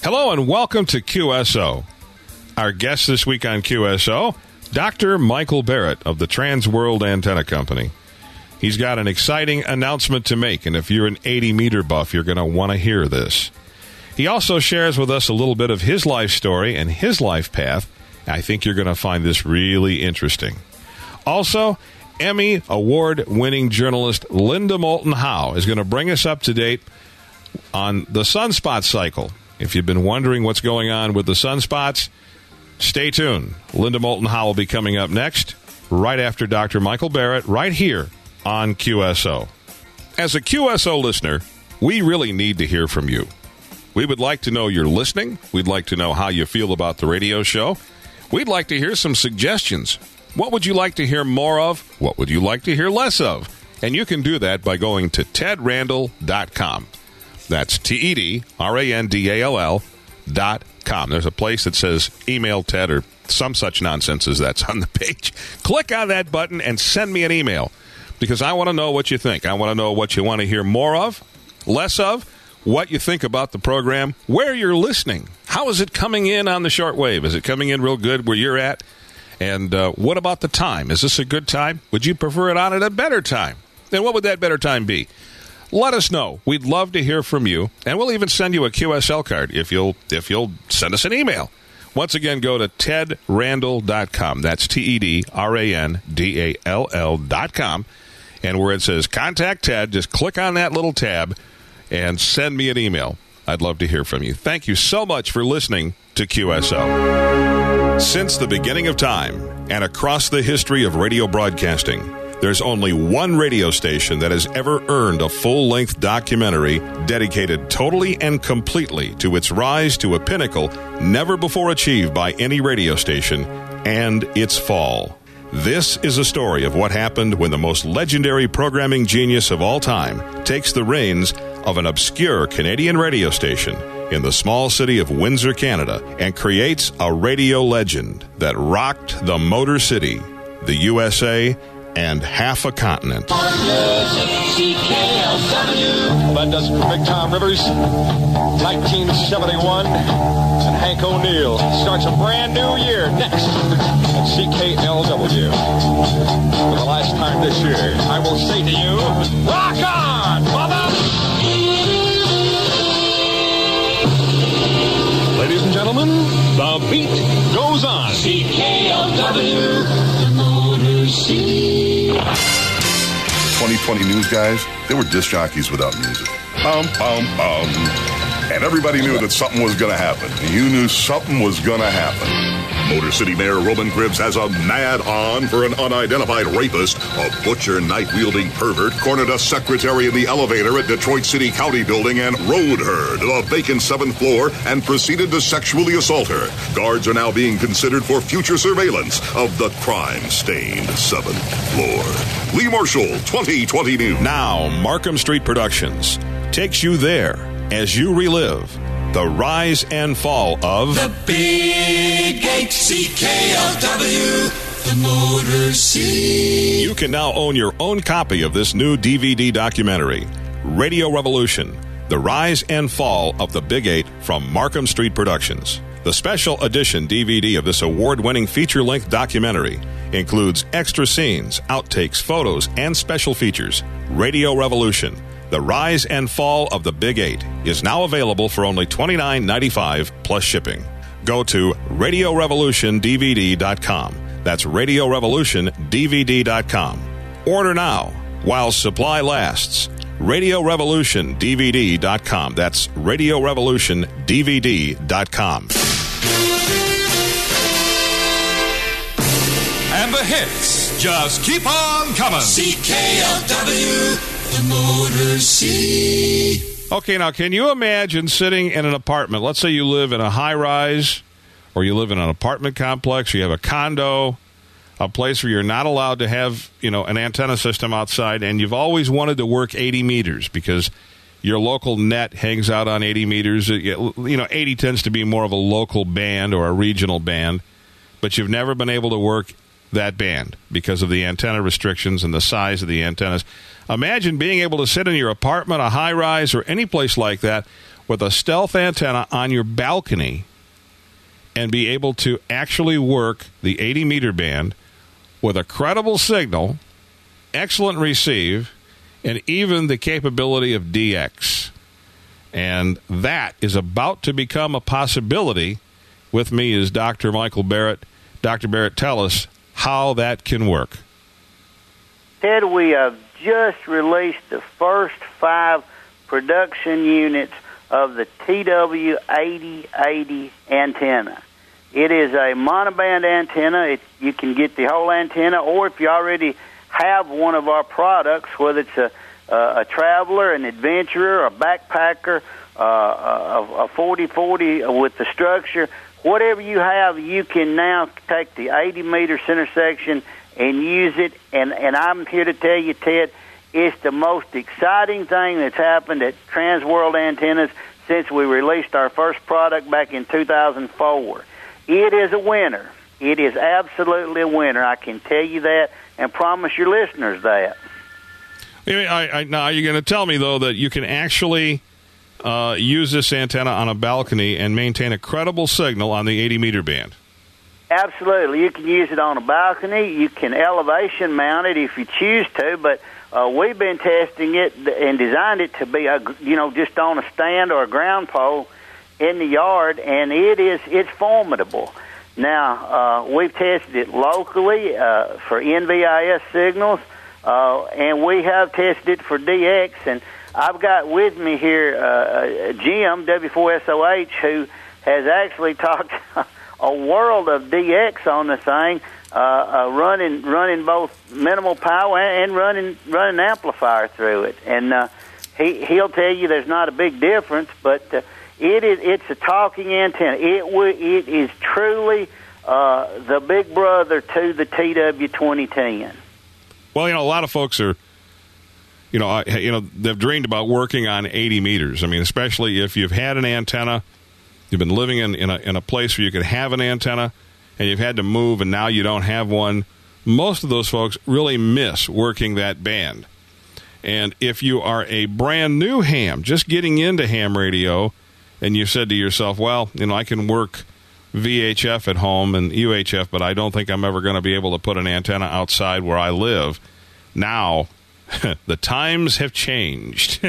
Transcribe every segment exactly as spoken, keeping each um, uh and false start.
Hello and welcome to Q S O. Our guest this week on Q S O, Doctor Michael Barrett of the Transworld Antenna Company. He's got an exciting announcement to make, and if you're an eighty meter buff, you're going to want to hear this. He also shares with us a little bit of his life story and his life path. I think you're going to find this really interesting. Also, Emmy Award-winning journalist Linda Moulton Howe is going to bring us up to date on the sunspot cycle. If you've been wondering what's going on with the sunspots, stay tuned. Linda Moulton Howe will be coming up next, right after Doctor Michael Barrett, right here on Q S O. As a Q S O listener, we really need to hear from you. We would like to know you're listening. We'd like to know how you feel about the radio show. We'd like to hear some suggestions. What would you like to hear more of? What would you like to hear less of? And you can do that by going to ted randall dot com. That's T E D R A N D A L L dot com. There's a place that says email Ted or some such nonsense as that's on the page. Click on that button and send me an email because I want to know what you think. I want to know what you want to hear more of, less of, what you think about the program, where you're listening. How is it coming in on the shortwave? Is it coming in real good where you're at? And uh, what about the time? Is this a good time? Would you prefer it on at a better time? Then what would that better time be? Let us know. We'd love to hear from you, and we'll even send you a Q S L card if you'll if you'll send us an email. Once again, go to ted randall dot com. That's T E D R A N D A L L dot com. And where it says Contact Ted, just click on that little tab and send me an email. I'd love to hear from you. Thank you so much for listening to Q S O. Since the beginning of time and across the history of radio broadcasting, there's only one radio station that has ever earned a full-length documentary dedicated totally and completely to its rise to a pinnacle never before achieved by any radio station and its fall. This is a story of what happened when the most legendary programming genius of all time takes the reins of an obscure Canadian radio station in the small city of Windsor, Canada, and creates a radio legend that rocked the Motor City, the U S A, and half a continent. Well, that does it for Big Tom Rivers. nineteen seventy-one, and Hank O'Neill starts a brand new year next at C K L W. For the last time this year, I will say to you, rock on, mother! Ladies and gentlemen, the beat goes on. C K L W, the Motor City. twenty twenty news guys, they were disc jockeys without music. Bum, bum, bum. And everybody knew that something was going to happen. You knew something was going to happen. Motor City Mayor Roman Cribbs has a mad on for an unidentified rapist. A butcher, knife-wielding pervert cornered a secretary in the elevator at Detroit City County Building and rode her to the vacant seventh floor and proceeded to sexually assault her. Guards are now being considered for future surveillance of the crime-stained seventh floor. Lee Marshall, twenty twenty News. Now, Markham Street Productions takes you there as you relive the rise and fall of the Big Eight, C K L W, the Motor City. You can now own your own copy of this new D V D documentary, Radio Revolution, The Rise and Fall of the Big Eight from Markham Street Productions. The special edition D V D of this award-winning feature-length documentary includes extra scenes, outtakes, photos, and special features. Radio Revolution, The Rise and Fall of the Big Eight is now available for only twenty-nine ninety-five plus shipping. Go to radio revolution d v d dot com. That's radio revolution d v d dot com. Order now while supply lasts. radio revolution d v d dot com. That's radio revolution d v d dot com. And the hits just keep on coming. C K L W, the Motor City. Okay, now can you imagine sitting in an apartment? Let's say you live in a high-rise or you live in an apartment complex, or you have a condo, a place where you're not allowed to have, you know, an antenna system outside, and you've always wanted to work eighty meters because your local net hangs out on eighty meters. You know, eighty tends to be more of a local band or a regional band, but you've never been able to work that band because of the antenna restrictions and the size of the antennas. Imagine being able to sit in your apartment, a high-rise, or any place like that with a stealth antenna on your balcony and be able to actually work the eighty meter band with a credible signal, excellent receive, and even the capability of D X. And that is about to become a possibility. With me is Doctor Michael Barrett. Doctor Barrett, tell us how that can work. Ted, we have just released the first five production units of the T W eighty eighty antenna. It is a monoband antenna. It, you can get the whole antenna, or if you already have one of our products, whether it's a, a, a traveler, an adventurer, a backpacker, uh, a, a forty forty with the structure, whatever you have, you can now take the eighty meter center section and use it. And, and I'm here to tell you, Ted, it's the most exciting thing that's happened at Transworld Antennas since we released our first product back in two thousand four. It is a winner. It is absolutely a winner. I can tell you that and promise your listeners that. I, I, now, you're going to tell me, though, that you can actually uh, use this antenna on a balcony and maintain a credible signal on the eighty meter band. Absolutely. You can use it on a balcony. You can elevation mount it if you choose to, but uh, we've been testing it and designed it to be, a, you know, just on a stand or a ground pole in the yard, and it is it's formidable. Now, uh, we've tested it locally uh, for N V I S signals, uh, and we have tested it for D X, and I've got with me here uh, Jim, W four S O H, who has actually talked a world of D X on the thing, uh, uh, running running both minimal power and running running amplifier through it, and uh, he he'll tell you there's not a big difference, but uh, it is it's a talking antenna. It w- it is truly uh, the big brother to the T W twenty ten. Well, you know, a lot of folks are, you know, I, you know, they've dreamed about working on eighty meters. I mean, especially if you've had an antenna. You've been living in, in, a, in a place where you could have an antenna, and you've had to move, and now you don't have one. Most of those folks really miss working that band. And if you are a brand new ham, just getting into ham radio, and you said to yourself, well, you know, I can work V H F at home and U H F, but I don't think I'm ever going to be able to put an antenna outside where I live. Now, the times have changed.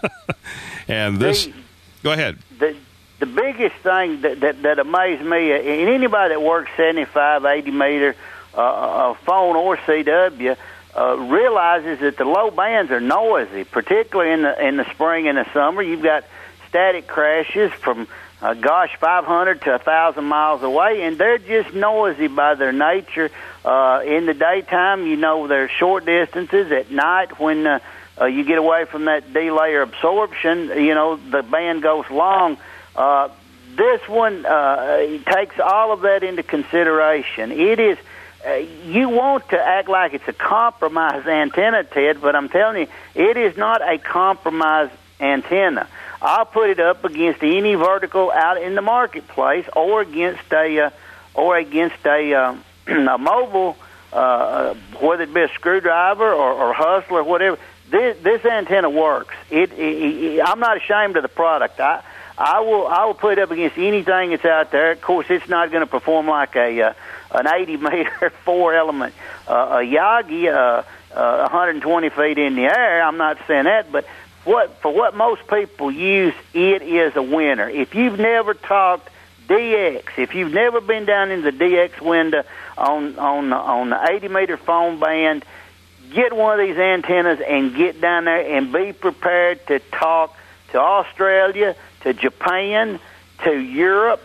And this... The, go ahead. The, The biggest thing that, that, that amazed me, and anybody that works seventy-five, eighty meter uh, phone or C W uh, realizes that the low bands are noisy, particularly in the in the spring and the summer. You've got static crashes from, uh, gosh, five hundred to one thousand miles away, and they're just noisy by their nature. Uh, in the daytime, you know, they're short distances. At night, when uh, uh, you get away from that delay or absorption, you know, the band goes long. Uh, this one uh, takes all of that into consideration. It is, uh, you want to act like it's a compromised antenna, Ted, but I'm telling you, it is not a compromised antenna. I'll put it up against any vertical out in the marketplace, or against a, uh, or against a, uh, a mobile, uh, whether it be a screwdriver or, or hustler or whatever. This, this antenna works. It, it, it, I'm not ashamed of the product. I. I will I will put it up against anything that's out there. Of course, it's not going to perform like a uh, an eighty meter four element uh, a Yagi uh, uh, one hundred twenty feet in the air. I'm not saying that, but what for what most people use, it is a winner. If you've never talked D X, if you've never been down in the D X window on on on the eighty meter phone band, get one of these antennas and get down there and be prepared to talk to Australia, to Japan, to Europe.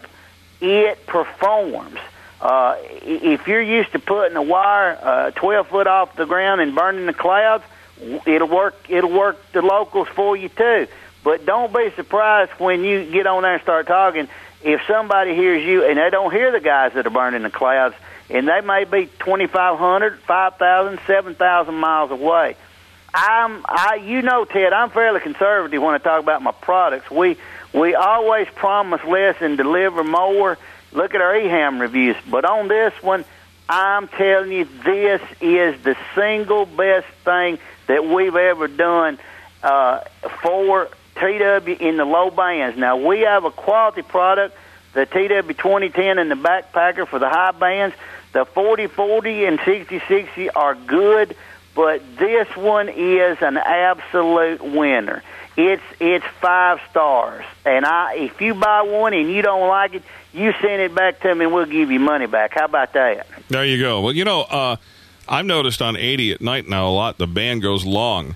It performs. Uh, if you're used to putting a wire uh, twelve foot off the ground and burning the clouds, it'll work. It'll work the locals for you too. But don't be surprised when you get on there and start talking. If somebody hears you and they don't hear the guys that are burning the clouds, and they may be twenty-five hundred, five thousand, seven thousand miles away. I'm, I, you know, Ted, I'm fairly conservative when I talk about my products. We we always promise less and deliver more. Look at our E HAM reviews. But on this one, I'm telling you, this is the single best thing that we've ever done uh, for T W in the low bands. Now, we have a quality product, the T W twenty ten and the backpacker for the high bands. The forty forty and sixty sixty are good, but this one is an absolute winner. It's it's five stars. And I, if you buy one and you don't like it, you send it back to me and we'll give you money back. How about that? There you go. Well, you know, uh, I've noticed on eighty at night now a lot, the band goes long.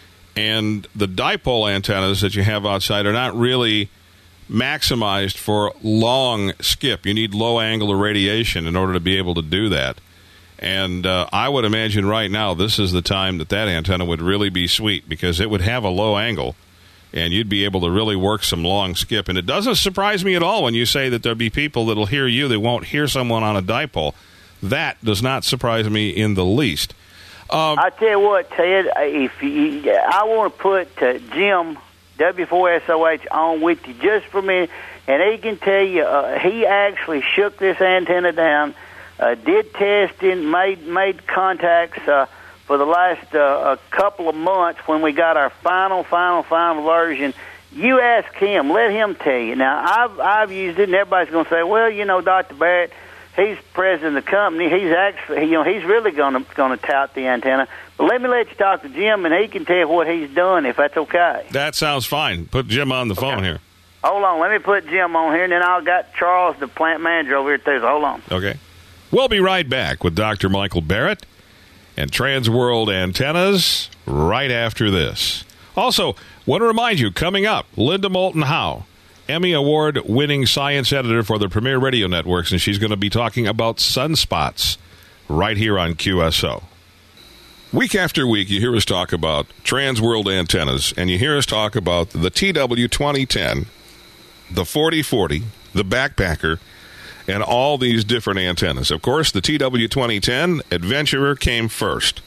And the dipole antennas that you have outside are not really maximized for long skip. You need low angle irradiation in order to be able to do that. And uh, I would imagine right now this is the time that that antenna would really be sweet, because it would have a low angle and you'd be able to really work some long skip. And it doesn't surprise me at all when you say that there'll be people that'll hear you that won't hear someone on a dipole. That does not surprise me in the least. Um, I tell you what, Ted, if you, I want to put uh, Jim W four S O H on with you just for a minute, and he can tell you uh, he actually shook this antenna down, uh, did testing, made made contacts uh, for the last uh, a couple of months when we got our final, final, final version. You ask him, let him tell you. Now, I've I've used it, and everybody's going to say, well, you know, Doctor Barrett, he's president of the company. He's actually, you know, he's really going to going to tout the antenna. But let me let you talk to Jim, and he can tell you what he's done, if that's okay. That sounds fine. Put Jim on the phone okay. here. Hold on. Let me put Jim on here, and then I've got Charles, the plant manager, over here, too. So hold on. Okay. We'll be right back with Doctor Michael Barrett and Transworld Antennas right after this. Also, want to remind you, coming up, Linda Moulton Howe, Emmy Award-winning science editor for the Premier Radio Networks, and she's going to be talking about sunspots right here on Q S O. Week after week, you hear us talk about Transworld Antennas, and you hear us talk about the T W twenty ten, the forty forty, the Backpacker, and all these different antennas. Of course, the T W twenty ten Adventurer came first.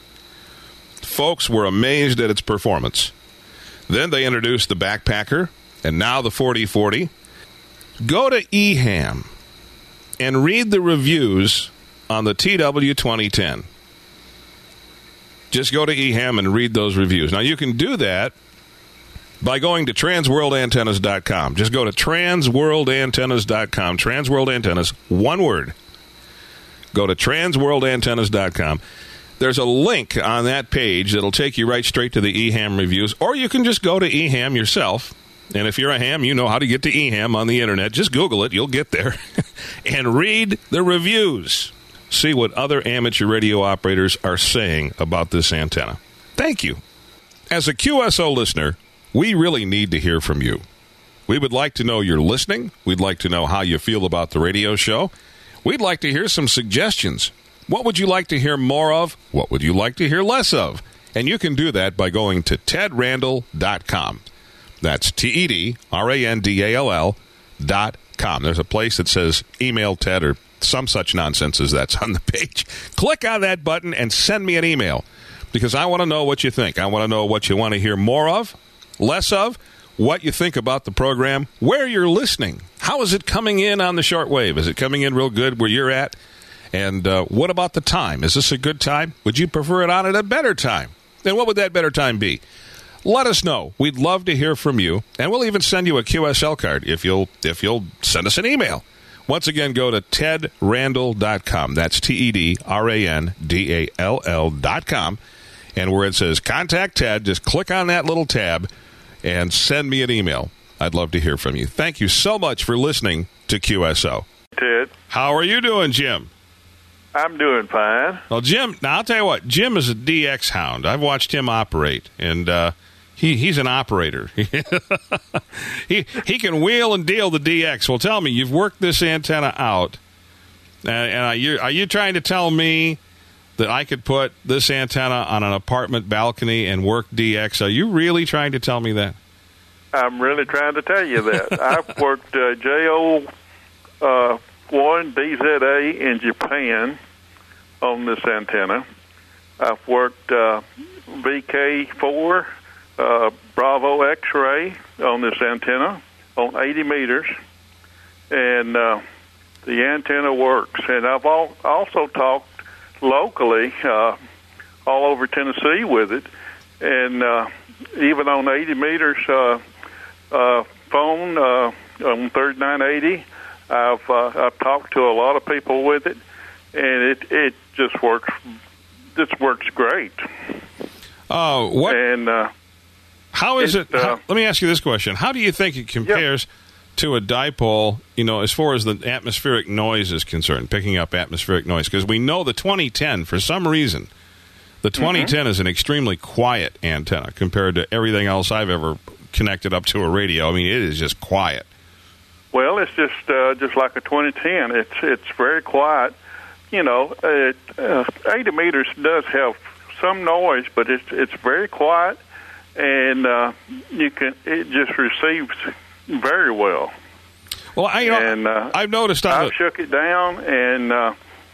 Folks were amazed at its performance. Then they introduced the Backpacker, and now the forty forty. Go to E HAM and read the reviews on the T W twenty ten. Just go to E HAM and read those reviews. Now, you can do that by going to transworld antennas dot com. Just go to transworld antennas dot com. Transworld Antennas, one word. Go to transworld antennas dot com. There's a link on that page that'll take you right straight to the E HAM reviews, or you can just go to E HAM yourself. And if you're a ham, you know how to get to E HAM on the internet. Just Google it. You'll get there. And read the reviews. See what other amateur radio operators are saying about this antenna. Thank you. As a Q S O listener, we really need to hear from you. We would like to know you're listening. We'd like to know how you feel about the radio show. We'd like to hear some suggestions. What would you like to hear more of? What would you like to hear less of? And you can do that by going to ted randall dot com. That's T E D R A N D A L L dot com. There's a place that says email Ted or some such nonsense as that's on the page. Click on that button and send me an email, because I want to know what you think. I want to know what you want to hear more of, less of, what you think about the program, where you're listening. How is it coming in on the shortwave? Is it coming in real good where you're at? And uh, what about the time? Is this a good time? Would you prefer it on at a better time? Then what would that better time be? Let us know. We'd love to hear from you, and we'll even send you a Q S L card if you'll if you'll send us an email. Once again, go to ted randall dot com. That's T E D R A N D A L L dot com. And where it says Contact Ted, just click on that little tab and send me an email. I'd love to hear from you. Thank you so much for listening to Q S O. Ted. How are you doing, Jim? I'm doing fine. Well, Jim, now I'll tell you what, Jim is a D X hound. I've watched him operate, and uh, he he's an operator. he he can wheel and deal the D X. Well, tell me, you've worked this antenna out, uh, and are you, are you trying to tell me that I could put this antenna on an apartment balcony and work D X? Are you really trying to tell me that? I'm really trying to tell you that. I've worked uh, J O uh, one D Z A in Japan on this antenna. I've worked uh, V K four uh, Bravo X-ray on this antenna on eighty meters, and uh, the antenna works. And I've al- also talked locally uh, all over Tennessee with it, and uh, even on eighty meters, uh, uh, phone uh, on thirty-nine eighty. I've uh, I've talked to a lot of people with it, and it it just works. Just works great. Uh, what? And uh, how is it? it Uh, how, let me ask you this question: how do you think it compares yeah. to a dipole? You know, as far as the atmospheric noise is concerned, picking up atmospheric noise, because we know the twenty ten, for some reason, the twenty ten mm-hmm. is an extremely quiet antenna compared to everything else I've ever connected up to a radio. I mean, it is just quiet. Well, it's just uh, just like a twenty ten. It's it's very quiet. You know, it, uh, eighty meters does have some noise, but it's it's very quiet, and uh, you can it just receives very well. Well, I you know, and, uh, I've noticed I the- shook it down, and uh,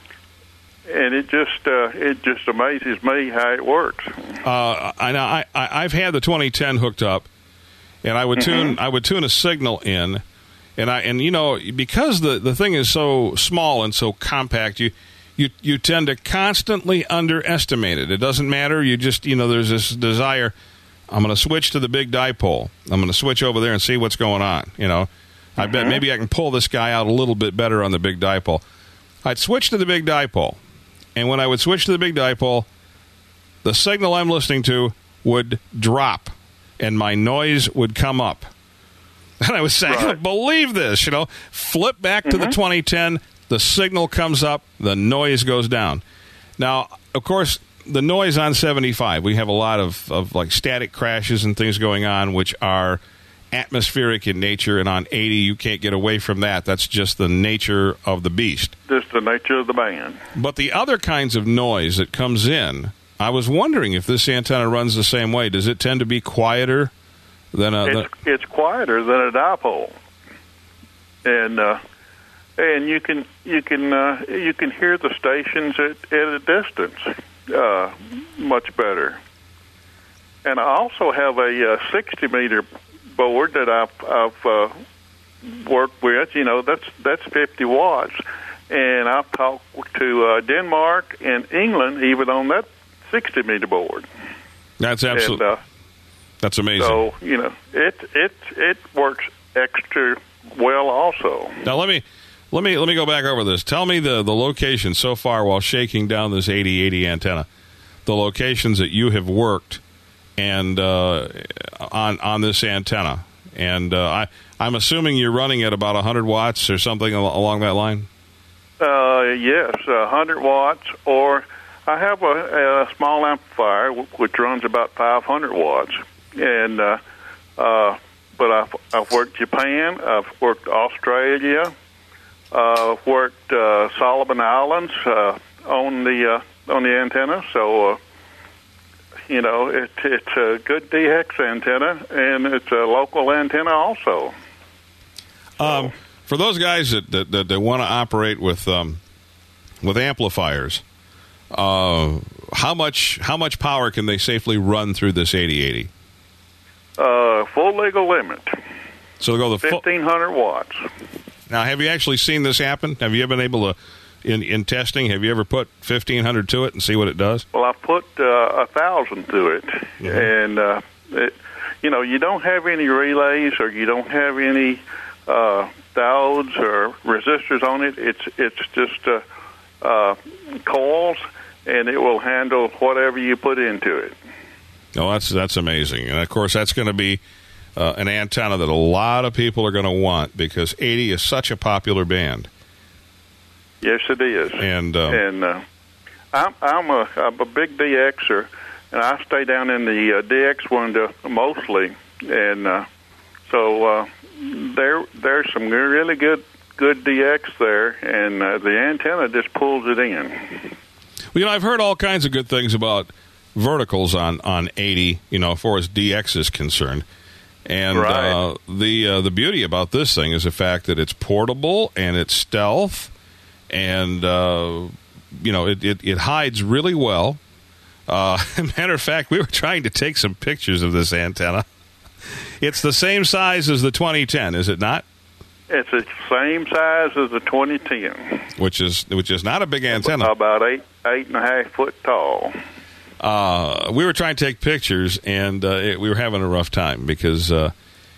and it just uh, it just amazes me how it works. Uh, I know I, I I've had the twenty ten hooked up, and I would Mm-hmm. tune I would tune a signal in. And I and you know, because the, the thing is so small and so compact, you, you you tend to constantly underestimate it. It doesn't matter. You just you know, there's this desire. I'm going to switch to the big dipole. I'm going to switch over there and see what's going on. You know, I mm-hmm. bet maybe I can pull this guy out a little bit better on the big dipole. I'd switch to the big dipole, and when I would switch to the big dipole, the signal I'm listening to would drop, and my noise would come up. And I was saying, right. I can't believe this, you know. Flip back to mm-hmm. the twenty ten, the signal comes up, the noise goes down. Now, of course, the noise on seventy-five, we have a lot of, of like static crashes and things going on, which are atmospheric in nature, and on eighty, you can't get away from that. That's just the nature of the beast. Just the nature of the band. But the other kinds of noise that comes in, I was wondering if this antenna runs the same way. Does it tend to be quieter? Than a, it's, it's quieter than a dipole, and uh, and you can you can uh, you can hear the stations at, at a distance uh, much better. And I also have a uh, sixty meter board that I've, I've uh, worked with. You know, that's that's fifty watts, and I've talked to uh, Denmark and England even on that sixty meter board. That's absolutely. And, uh, That's amazing. So, you know, it it it works extra well also. Now let me let me let me go back over this. Tell me the, the location so far while shaking down this eighty eighty antenna. The locations that you have worked and uh, on on this antenna. And uh, I I'm assuming you're running at about one hundred watts or something along that line. Uh, yes, one hundred watts, or I have a, a small amplifier which runs about five hundred watts. And uh, uh, but I've, I've worked Japan, I've worked Australia, uh, worked uh, Solomon Islands uh, on the uh, on the antenna. So uh, you know, it, it's a good D X antenna, and it's a local antenna also. Um, for those guys that that, that, that want to operate with um, with amplifiers, uh, how much how much power can they safely run through this eighty eighty? Uh, full legal limit. So they'll go the fifteen hundred watts. Now, have you actually seen this happen? Have you ever been able to, in in testing, have you ever put fifteen hundred to it and see what it does? Well, I put uh, a thousand to it, mm-hmm. and uh, it, you know, you don't have any relays or you don't have any uh, diodes or resistors on it. It's it's just uh, uh, coils, and it will handle whatever you put into it. Oh, that's that's amazing. And, of course, that's going to be uh, an antenna that a lot of people are going to want because eighty is such a popular band. Yes, it is. And um, and uh, I'm, I'm, a, I'm a big D Xer, and I stay down in the uh, D X window mostly. And uh, so uh, there there's some really good, good D X there, and uh, the antenna just pulls it in. Well, you know, I've heard all kinds of good things about verticals on, on eighty, you know, as far as D X is concerned. And right. uh, the uh, the beauty about this thing is the fact that it's portable and it's stealth, and, uh, you know, it, it, it hides really well. Uh, matter of fact, we were trying to take some pictures of this antenna. It's the same size as the twenty ten, is it not? It's the same size as the twenty ten. Which is, which is not a big antenna. About eight, eight and a half foot tall. Uh, we were trying to take pictures, and uh, it, we were having a rough time because uh,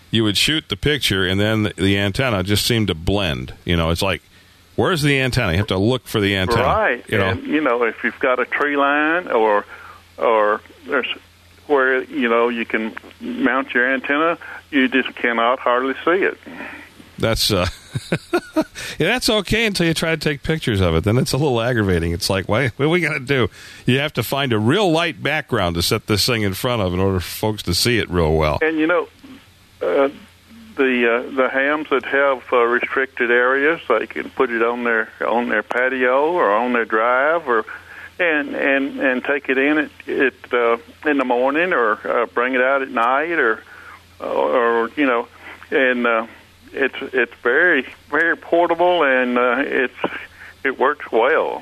you would shoot the picture, and then the, the antenna just seemed to blend. You know, it's like, where's the antenna? You have to look for the antenna. Right. You know, and, you know, if you've got a tree line or or there's where, you know, you can mount your antenna, you just cannot hardly see it. That's uh, yeah, that's okay until you try to take pictures of it. Then it's a little aggravating. It's like, wait, what are we going to do? You have to find a real light background to set this thing in front of in order for folks to see it real well. And, you know, uh, the uh, the hams that have uh, restricted areas, they can put it on their on their patio or on their drive, or and and, and take it in at, at uh, in the morning, or uh, bring it out at night, or or you know, and. Uh, It's it's very very portable, and uh, it's it works well.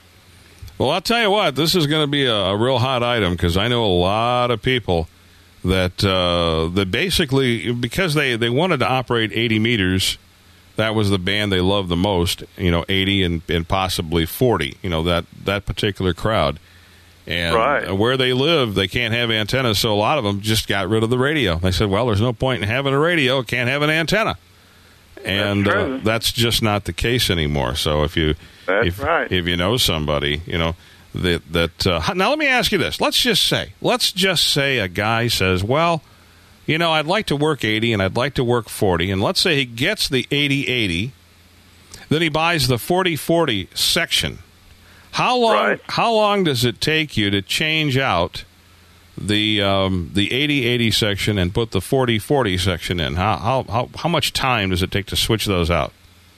Well, I'll tell you what, this is going to be a, a real hot item, because I know a lot of people that uh, that basically, because they, they wanted to operate eighty meters, that was the band they loved the most. You know, eighty and, and possibly forty. You know, that that particular crowd. And right. where they live, they can't have antennas, so a lot of them just got rid of the radio. They said, well, there's no point in having a radio, can't have an antenna. And that's, uh, that's just not the case anymore. So if you that's if, right. if you know somebody, you know, that that uh, now let me ask you this. Let's just say, let's just say a guy says, well, you know, I'd like to work eighty and I'd like to work forty, and let's say he gets the eighty eighty, then he buys the forty forty section. How long right. how long does it take you to change out the um, the eighty eighty section and put the forty forty section in? How, how how how much time does it take to switch those out?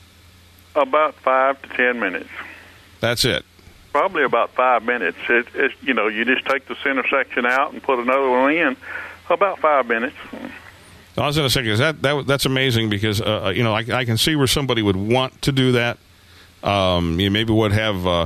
About five to ten minutes. That's it. Probably about five minutes. It, it, you know, you just take the center section out and put another one in. About five minutes. I was going to say, because that, that that's amazing, because uh, you know, I, I can see where somebody would want to do that. Um, you maybe would have uh,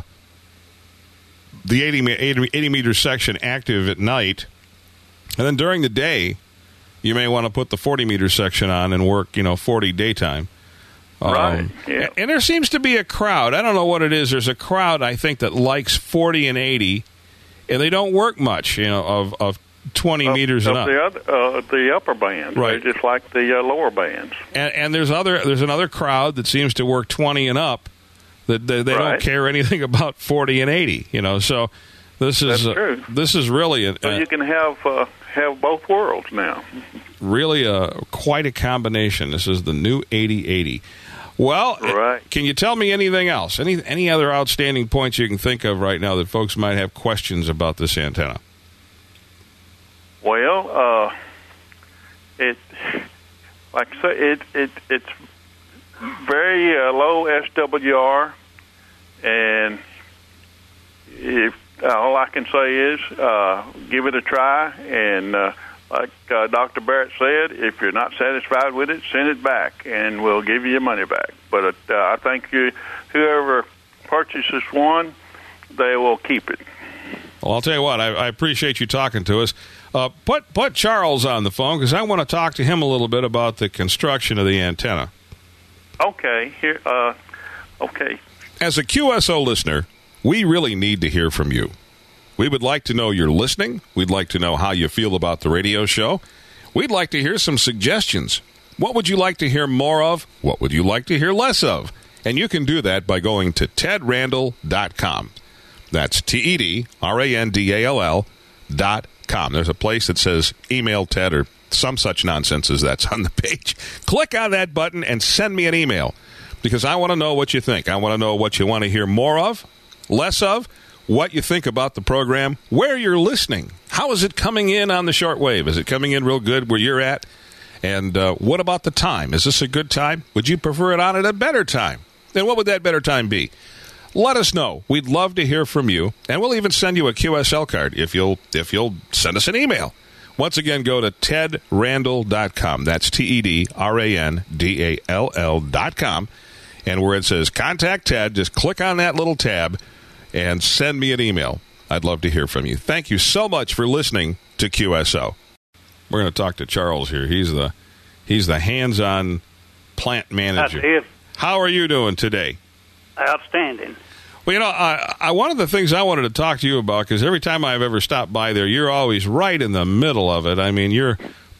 the eighty, eighty, eighty meter section active at night, and then during the day, you may want to put the forty meter section on and work, you know, forty daytime. Right. Um, yeah. And there seems to be a crowd. I don't know what it is. There's a crowd, I think, that likes forty and eighty, and they don't work much, you know, of, of twenty Of, meters and of up. The, other, uh, the upper bands, Right. They're just like the uh, lower bands. And, and there's other there's another crowd that seems to work twenty and up, that they, they Right. don't care anything about forty and eighty. You know, so this is That's true. Uh, this is really a, So a, you can have uh, have both worlds now. really a quite a combination. This is the new eighty eighty. Well, Right. can you tell me anything else? Any any other outstanding points you can think of right now that folks might have questions about this antenna? Well, uh, it like I say, it it it's very uh, low S W R, and if all I can say is uh, give it a try, and uh, like uh, Doctor Barrett said, if you're not satisfied with it, send it back, and we'll give you your money back. But uh, I think you, whoever purchases one, they will keep it. Well, I'll tell you what, I, I appreciate you talking to us. Uh, put put Charles on the phone, because I want to talk to him a little bit about the construction of the antenna. Okay, here. Uh, okay. As a Q S O listener, we really need to hear from you. We would like to know you're listening. We'd like to know how you feel about the radio show. We'd like to hear some suggestions. What would you like to hear more of? What would you like to hear less of? And you can do that by going to ted randall dot com. That's T E D R A N D A L L dot com. There's a place that says email Ted or some such nonsense as that's on the page. Click on that button and send me an email, because I want to know what you think. I want to know what you want to hear more of, less of, what you think about the program, where you're listening. How is it coming in on the shortwave? Is it coming in real good where you're at? And uh, what about the time? Is this a good time? Would you prefer it on at a better time? And what would that better time be? Let us know. We'd love to hear from you, and we'll even send you a Q S L card if you'll if you'll send us an email. Once again, go to ted randall dot com. That's T E D R A N D A L L dot com. And where it says Contact Ted, just click on that little tab and send me an email. I'd love to hear from you. Thank you so much for listening to Q S O. We're going to talk to Charles here. He's the he's the hands-on plant manager. That's it. How are you doing today? Outstanding. Well, you know, I, I, one of the things I wanted to talk to you about, because every time I've ever stopped by there, you're always right in the middle of it. I mean, you're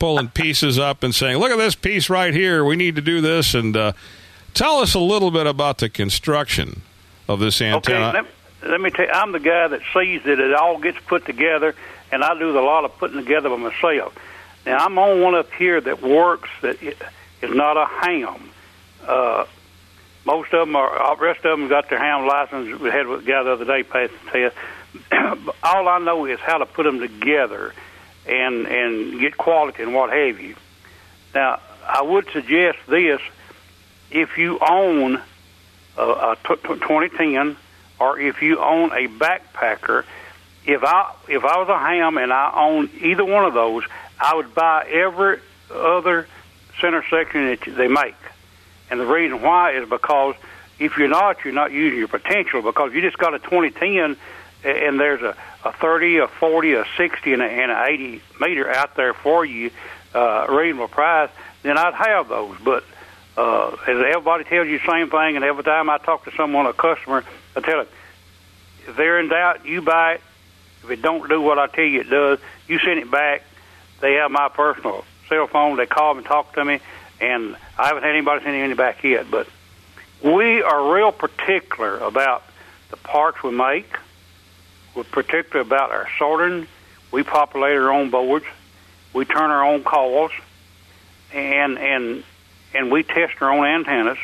pulling pieces up and saying, look at this piece right here. We need to do this. And uh, tell us a little bit about the construction of this antenna. Okay, let, let me tell you, I'm the guy that sees that it all gets put together, and I do a lot of putting together by myself. Now, I'm on one up here that works that is not a ham. Uh, most of them are, the rest of them got their ham license. We had a guy the other day pass the test. All I know is how to put them together and and get quality and what have you. Now, I would suggest this: if you own a, a twenty ten, or if you own a backpacker, if I if I was a ham and I owned either one of those, I would buy every other center section that they make. And the reason why is because if you're not, you're not using your potential, because you just got a twenty ten and there's a, a thirty, a forty, a sixty, and an eighty meter out there for you, uh, reasonable price, then I'd have those. But uh, as everybody tells you the same thing, and every time I talk to someone, a customer, I tell them, if they're in doubt, you buy it. If it don't do what I tell you it does, you send it back. They have my personal cell phone. They call and talk to me, and I haven't had anybody send anything back yet. But we are real particular about the parts we make. We're particular about our sorting. We populate our own boards. We turn our own coils, and and and we test our own antennas.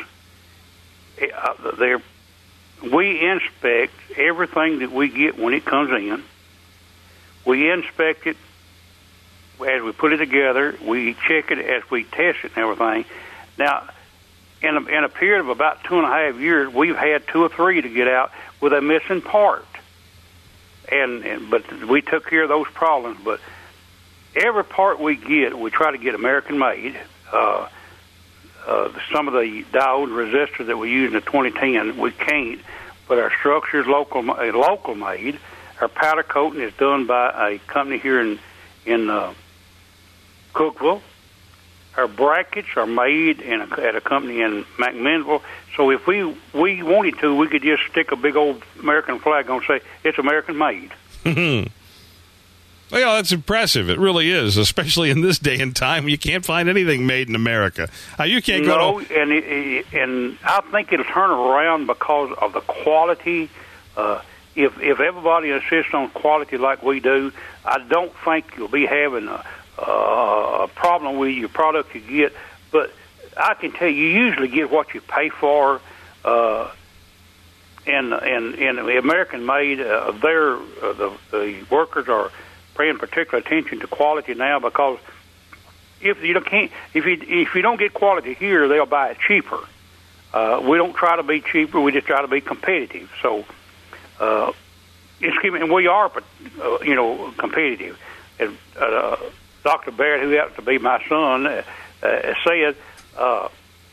Uh, they're, we inspect everything that we get when it comes in. We inspect it as we put it together. We check it as we test it and everything. Now, in a, in a period of about two and a half years, we've had two or three to get out with a missing part. And, and but we took care of those problems. But every part we get, we try to get American made. Uh, uh, some of the diode resistors that we use in the twenty ten, we can't. But our structure is local, uh, local made. Our powder coating is done by a company here in in uh, Cookville. Our brackets are made in a, at a company in McMinnville. So if we, we wanted to, we could just stick a big old American flag on and say, it's American made. Well, yeah, that's impressive. It really is, especially in this day and time. You can't find anything made in America. Uh, you can't no, go to... and, it, and I think it'll turn around because of the quality. Uh, if, if everybody insists on quality like we do, I don't think you'll be having a Uh, a problem with your product you get, but I can tell you, you usually get what you pay for, uh, and and and the American made. Uh, their uh, the, the workers are paying particular attention to quality now, because if you don't can't if you if you don't get quality here, they'll buy it cheaper. Uh, we don't try to be cheaper; we just try to be competitive. So, uh, excuse me, and we are, uh, you know, competitive. And, uh, Doctor Barrett, who happens to be my son, uh, uh, said, uh,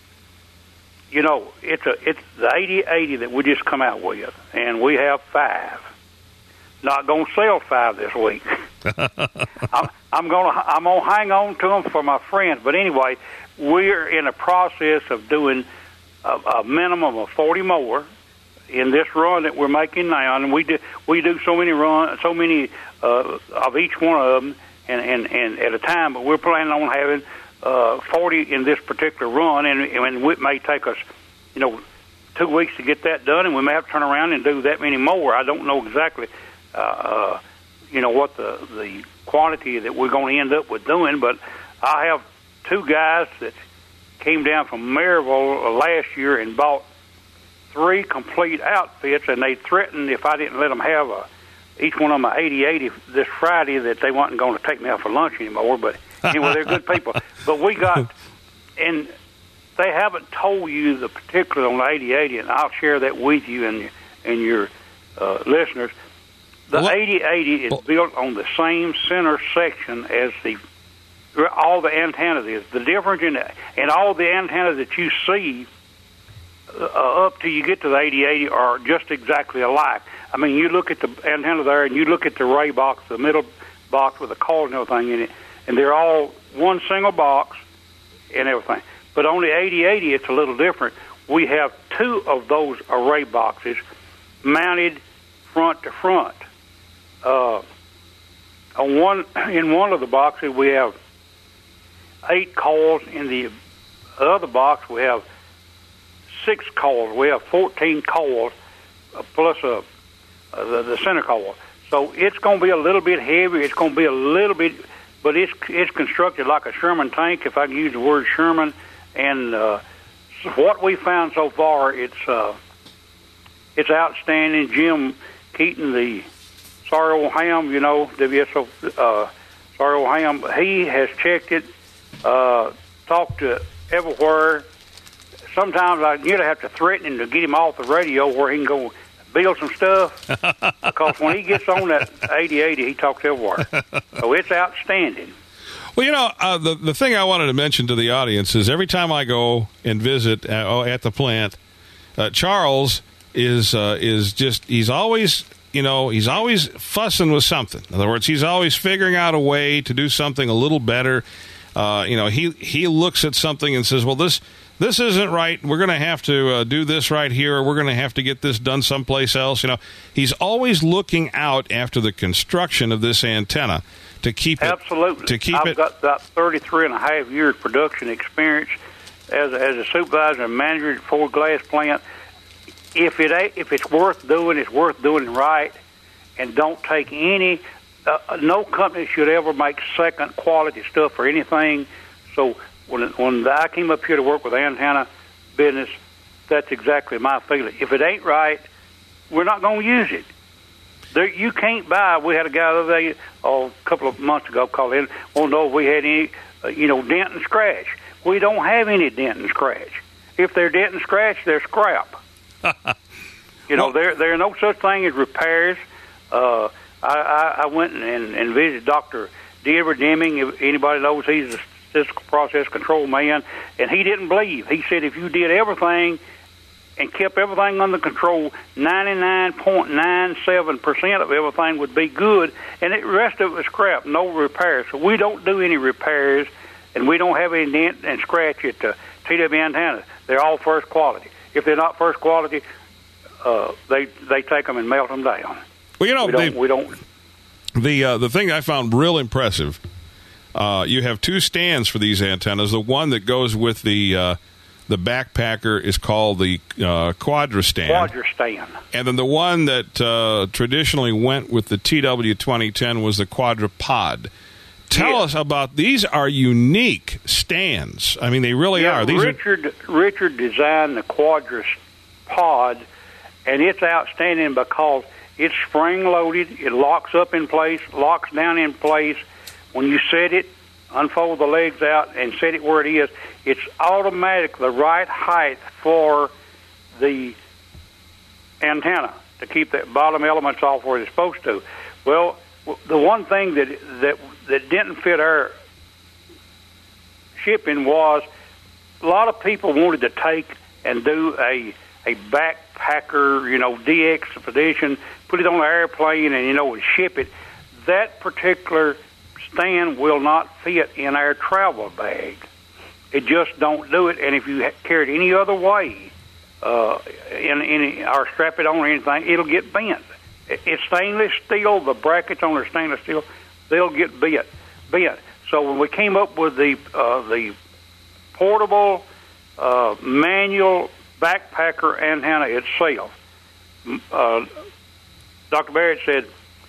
you know, it's a it's the eighty eighty that we just come out with, and we have five. Not going to sell five this week. I'm, I'm going to I'm going to hang on to them for my friends. But anyway, we're in a process of doing a, a minimum of forty more in this run that we're making now, and we do we do so many run so many uh, of each one of them. And, and, and at a time, but we're planning on having uh, forty in this particular run, and, and it may take us, you know, two weeks to get that done, and we may have to turn around and do that many more. I don't know exactly, uh, uh, you know, what the, the quantity that we're going to end up with doing, but I have two guys that came down from Maryville last year and bought three complete outfits, and they threatened if I didn't let them have a each one of them eighty eighty this Friday that they weren't going to take me out for lunch anymore. But anyway, they're good people. But we got, and they haven't told you the particular on the eighty eighty, and I'll share that with you and and your uh, listeners. The well, eighty eighty is well, built on the same center section as the all the antennas is. The difference in in all the antennas that you see uh, up till you get to the eighty eighty are just exactly alike. I mean, you look at the antenna there, and you look at the array box, the middle box with the coils and everything in it, and they're all one single box and everything. But on the eighty eighty, it's a little different. We have two of those array boxes mounted front to front. Uh, on one in one of the boxes, we have eight coils. In the other box, we have six coils. We have fourteen coils uh, plus a, uh, the, the center coil. So it's going to be a little bit heavy. It's going to be a little bit, but it's it's constructed like a Sherman tank, if I can use the word Sherman. And uh, so what we found so far, it's uh, it's outstanding. Jim Keaton, the Sorry Old Ham, you know, W S O, uh, Sorry Old Ham, he has checked it, uh, talked to everywhere. Sometimes I nearly have to threaten him to get him off the radio where he can go build some stuff, because when he gets on that eighty eighty, he talks everywhere. So it's outstanding. Well, you know, uh, the the thing I wanted to mention to the audience is every time I go and visit uh, at the plant, uh, Charles is uh, is just he's always you know he's always fussing with something. In other words, he's always figuring out a way to do something a little better. Uh, you know, he he looks at something and says, "Well, this." This isn't right. We're going to have to uh, do this right here, or we're going to have to get this done someplace else. You know, he's always looking out after the construction of this antenna to keep it. Absolutely. To keep I've it. got about thirty-three and a half years production experience as a, as a supervisor and manager at Ford Glass plant. If it ain't, if it's worth doing, it's worth doing it right, and don't take any. Uh, no company should ever make second quality stuff for anything. So. When, when I came up here to work with antenna business, that's exactly my feeling. If it ain't right, we're not going to use it. There, you can't buy. We had a guy the other day, oh, a couple of months ago, called in. Oh no, we had any, uh, you know, dent and scratch. We don't have any dent and scratch. If they're dent and scratch, they're scrap. you know, well, there there are no such thing as repairs. Uh, I, I, I went and, and visited Doctor Edward Deming. If anybody knows, he's a statistical process control man, and he didn't believe. He said if you did everything and kept everything under control, ninety-nine point nine seven percent of everything would be good, and the rest of it was scrap, no repairs. So we don't do any repairs, and we don't have any dent and scratch at the T W antennas. They're all first quality. If they're not first quality, uh, they they take them and melt them down. Well, you know, we don't. the, We don't the, uh, the thing I found real impressive, Uh, you have two stands for these antennas. The one that goes with the uh, the backpacker is called the uh, Quadrastand. Quadrastand. And then the one that uh, traditionally went with the T W twenty ten was the Quadrapod. Tell yeah. us about these. Are unique stands. I mean, they really yeah, are. These Richard are... Richard designed the Quadrapod, and it's outstanding because it's spring loaded. It locks up in place, locks down in place. When you set it, unfold the legs out and set it where it is, it's automatic the right height for the antenna to keep the bottom elements off where they're supposed to. Well, the one thing that that that didn't fit our shipping was a lot of people wanted to take and do a a backpacker, you know, D X expedition, put it on an airplane, and you know, ship it. That particular stand will not fit in our travel bag. It just don't do it. And if you carry it any other way, uh, in any or strap it on or anything, it'll get bent. It's stainless steel. The brackets on the stainless steel, they'll get bent. Bent. So when we came up with the uh, the portable uh, manual backpacker antenna itself, uh, Doctor Barrett said.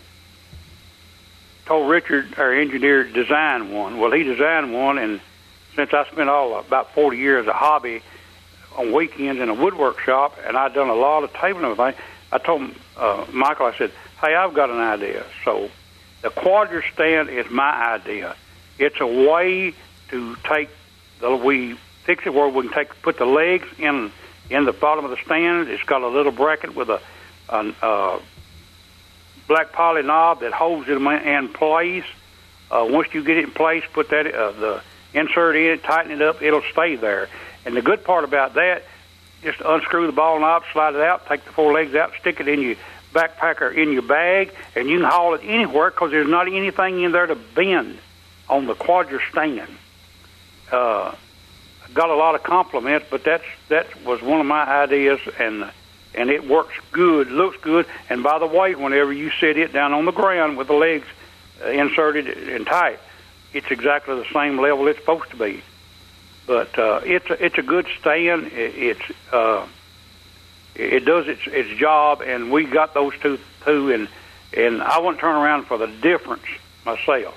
Told Richard, our engineer, to design one. Well, he designed one, and since I spent all about forty years a hobby on weekends in a woodwork shop, and I'd done a lot of table and everything, I told uh, Michael, I said, hey, I've got an idea. So the Quadrastand is my idea. It's a way to take the, we fix it where we can take put the legs in in the bottom of the stand. It's got a little bracket with a, a uh, black poly knob that holds it in place. Uh, once you get it in place, put that uh, the insert in it, tighten it up, it'll stay there. And the good part about that, just unscrew the ball knob, slide it out, take the four legs out, stick it in your backpacker in your bag, and you can haul it anywhere because there's not anything in there to bend on the Quadrastand. Uh, got a lot of compliments, but that's that was one of my ideas, and and it works good, looks good. And by the way, whenever you set it down on the ground with the legs uh, inserted and tight, it's exactly the same level it's supposed to be. But uh, it's a, it's a good stand. It, it's uh, it does its its job, and we got those two too. And and I wouldn't turn around for the difference myself.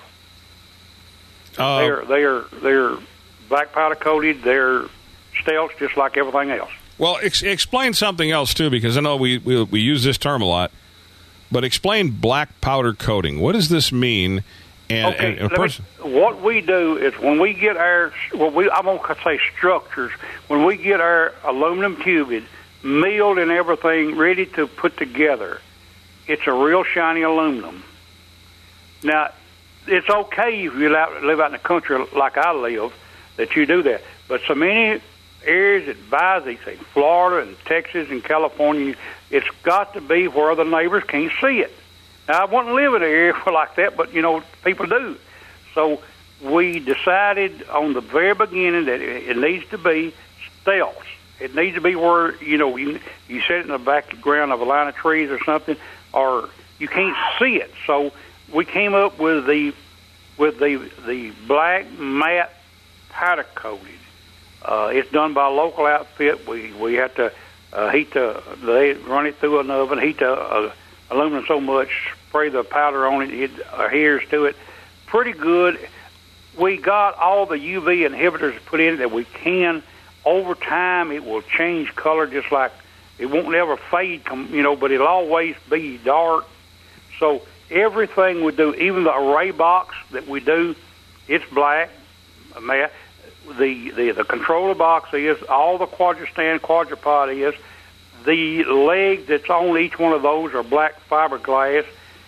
Uh, they're they're they're black powder coated. They're stealth just like everything else. Well, ex- explain something else too, because I know we, we we use this term a lot. But explain black powder coating. What does this mean? And, okay, and a person- me, what we do is when we get our, well, we, I'm going to say structures, when we get our aluminum tubing milled and everything ready to put together, it's a real shiny aluminum. Now, it's okay if you live out in the country like I live that you do that. But so many areas that buy these things, Florida and Texas and California, it's got to be where the neighbors can't see it. Now, I wouldn't live in an area like that, but, you know, people do. So we decided on the very beginning that it needs to be stealth. It needs to be where, you know, you, you sit in the background of a line of trees or something, or you can't see it. So we came up with the with the the black matte powder coated. Uh, it's done by a local outfit. We we have to uh, heat the they run it through an oven, heat the uh, aluminum so much, spray the powder on it, it adheres to it. Pretty good. We got all the U V inhibitors put in it that we can. Over time, it will change color, just like it won't never fade, you know, but it'll always be dark. So everything we do, even the array box that we do, it's black, matte. The, the, the controller box is, all the quadra-stand, quadrupod is. The leg that's on each one of those are black fiberglass.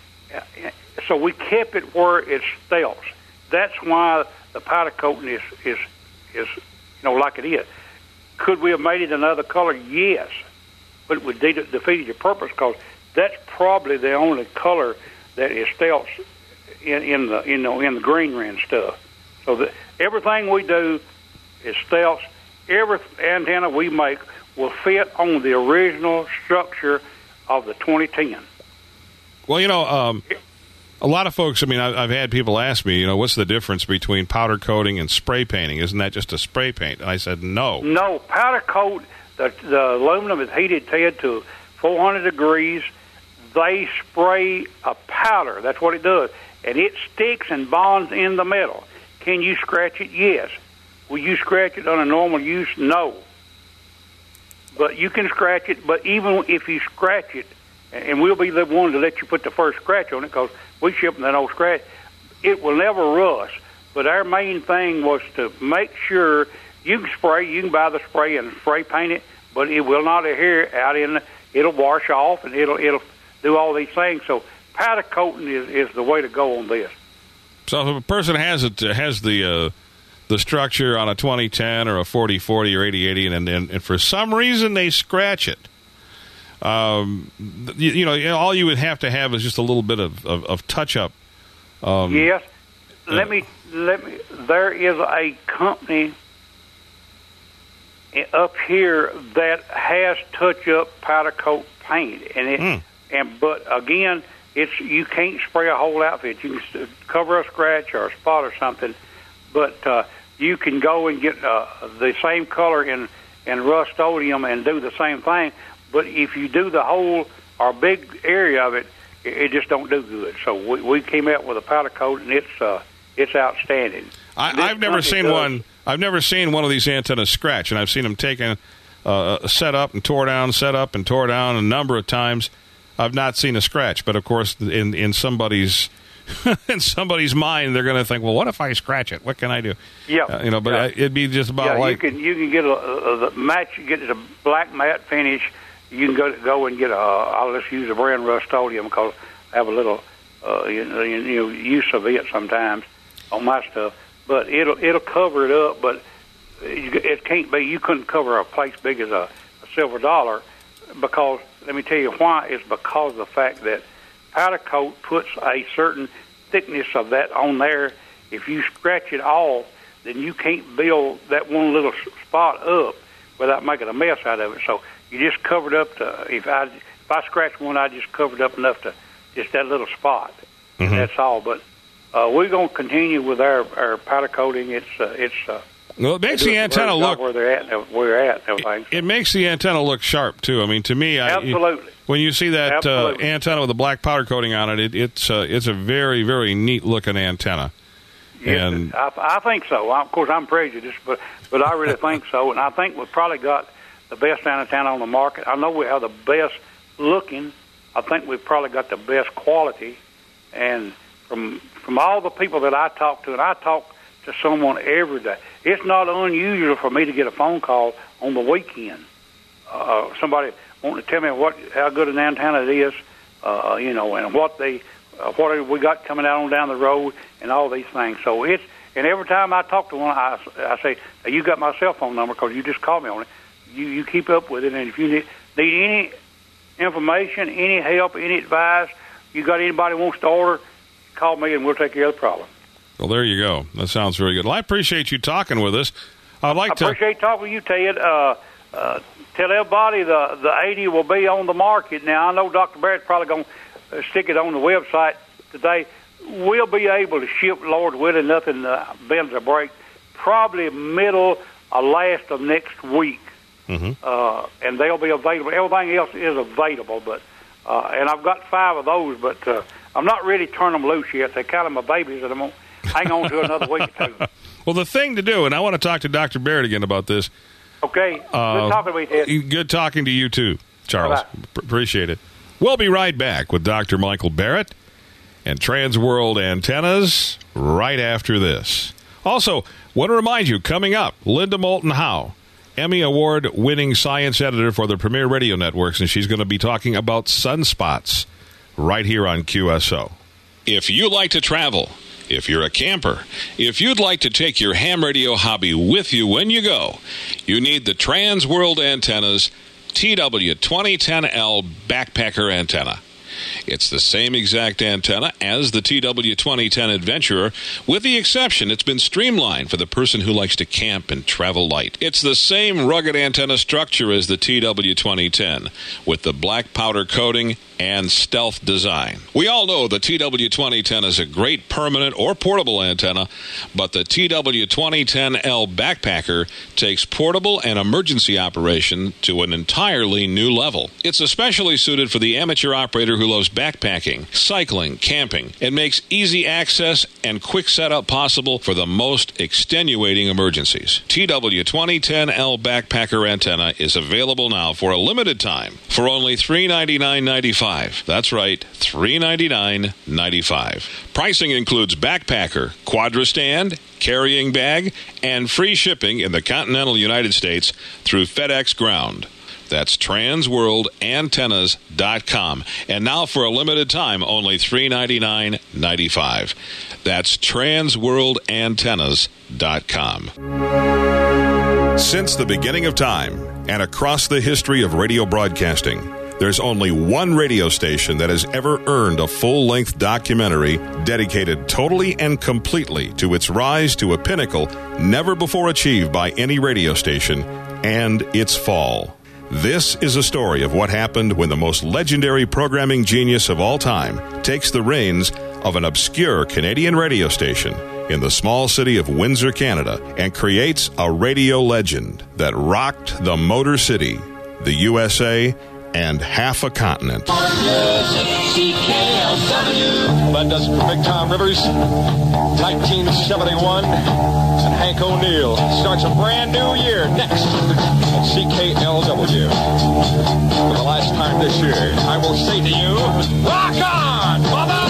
So we kept it where it's stealth. That's why the powder coating is, is, is, you know, like it is. Could we have made it another color? Yes. But it would de- defeat your purpose, because that's probably the only color that is stealth in, in the you know in the green ring stuff. So the, everything we do is stealth. Every antenna we make will fit on the original structure of the twenty ten. Well, you know, um, a lot of folks, I mean, I've, I've had people ask me, you know, what's the difference between powder coating and spray painting? Isn't that just a spray paint? And I said, no. No, powder coat, the, the aluminum is heated, Ted, to four hundred degrees. They spray a powder. That's what it does. And it sticks and bonds in the metal. Can you scratch it? Yes. Will you scratch it under normal use? No. But you can scratch it. But even if you scratch it, and we'll be the one to let you put the first scratch on it, because we ship them that old scratch, it will never rust. But our main thing was to make sure you can spray, you can buy the spray and spray paint it, but it will not adhere out in the, it'll wash off, and it'll it'll do all these things. So powder coating is, is the way to go on this. So if a person has it has the uh, the structure on a twenty ten or a forty forty or eighty eighty, and, and, and for some reason they scratch it, um, you, you know, all you would have to have is just a little bit of, of, of touch-up. Um, yes. Let uh, me, let me, there is a company up here that has touch-up powder coat paint, and it, mm. and but again, it's you can't spray a whole outfit. You can cover a scratch or a spot or something, but uh, you can go and get uh, the same color in in Rust-Oleum and do the same thing. But if you do the whole or big area of it, it, it just don't do good. So we, we came out with a powder coat, and it's uh, it's outstanding. I, I've never seen does, one. I've never seen one of these antennas scratch, and I've seen them taken, uh, set up and tore down, set up and tore down a number of times. I've not seen a scratch, but of course, in in somebody's in somebody's mind, they're going to think, "Well, what if I scratch it? What can I do?" Yeah, uh, you know. But yeah. it'd be just about yeah, like you can you can get a, a, a match. You get a black matte finish. You can go go and get a. I'll just use a brand Rust-Oleum because I have a little uh, you, know, you know use of it sometimes on my stuff. But it'll it'll cover it up. But it can't be. You couldn't cover a place big as a, a silver dollar, because let me tell you why. It's because of the fact that powder coat puts a certain thickness of that on there. If you scratch it off, then you can't build that one little spot up without making a mess out of it. So you just covered up to, if I if I scratch one, I just covered up enough to just that little spot. Mm-hmm. That's all. But uh, we're going to continue with our, our powder coating. It's uh, it's. Uh, well, it makes the antenna look where they're at, and where we're at, and everything. It, it makes the antenna look sharp too. I mean, to me, absolutely. I, when you see that uh, antenna with a black powder coating on it, it it's uh, it's a very very neat looking antenna. Yes, and I, I think so. Of course, I'm prejudiced, but but I really think so. And I think we've probably got the best antenna on the market. I know we have the best looking. I think we've probably got the best quality. And from from all the people that I talk to, and I talk to someone every day, it's not unusual for me to get a phone call on the weekend. Uh, somebody wanting to tell me what how good an antenna it is, uh, you know, and what they uh, what we got coming out on down the road, and all these things. So it's and every time I talk to one, I, I say, hey, you got my cell phone number because you just called me on it. You you keep up with it, and if you need need any information, any help, any advice, you got anybody who wants to order, call me and we'll take care of the problem. Well, there you go. That sounds very good. Well, I appreciate you talking with us. I'd like I to appreciate talking with you, Ted. Uh, uh, tell everybody the the eighty will be on the market. Now, I know Doctor Barrett's probably going to stick it on the website today. We'll be able to ship, Lord willing, nothing uh, bends or breaks, probably middle or last of next week. Mm-hmm. Uh, and they'll be available. Everything else is available, but uh, and I've got five of those, but uh, I'm not ready to turn them loose yet. They're kind of my babies, and I'm going to hang on to another week or two. Well, the thing to do, and I want to talk to Doctor Barrett again about this. Okay. Uh, good talking to you, Ted. Good talking to you, too, Charles. P- appreciate it. We'll be right back with Doctor Michael Barrett and Transworld Antennas right after this. Also, want to remind you, coming up, Linda Moulton Howe, Emmy Award-winning science editor for the Premier Radio Networks, and she's going to be talking about sunspots right here on Q S O. If you like to travel, if you're a camper, if you'd like to take your ham radio hobby with you when you go, you need the Transworld Antennas T W twenty ten L Backpacker Antenna. It's the same exact antenna as the T W twenty ten Adventurer, with the exception it's been streamlined for the person who likes to camp and travel light. It's the same rugged antenna structure as the T W twenty ten, with the black powder coating and stealth design. We all know the T W twenty ten is a great permanent or portable antenna, but the T W twenty ten L Backpacker takes portable and emergency operation to an entirely new level. It's especially suited for the amateur operator who loves backpacking, cycling, camping, and makes easy access and quick setup possible for the most extenuating emergencies. T W twenty ten L Backpacker Antenna is available now for a limited time for only three hundred ninety-nine dollars and ninety-five cents. That's right, three hundred ninety-nine dollars and ninety-five cents. Pricing includes backpacker, quadrastand, carrying bag, and free shipping in the continental United States through FedEx Ground. That's transworld antennas dot com. And now for a limited time, only three hundred ninety-nine dollars and ninety-five cents. That's transworld antennas dot com. Since the beginning of time and across the history of radio broadcasting, there's only one radio station that has ever earned a full-length documentary dedicated totally and completely to its rise to a pinnacle never before achieved by any radio station, and its fall. This is a story of what happened when the most legendary programming genius of all time takes the reins of an obscure Canadian radio station in the small city of Windsor, Canada, and creates a radio legend that rocked the Motor City, the U S A, and half a continent. C K L W. That does it for Big Tom Rivers. nineteen seventy-one. And Hank O'Neill starts a brand new year next at C K L W. For the last time this year, I will say to you, rock on, mother!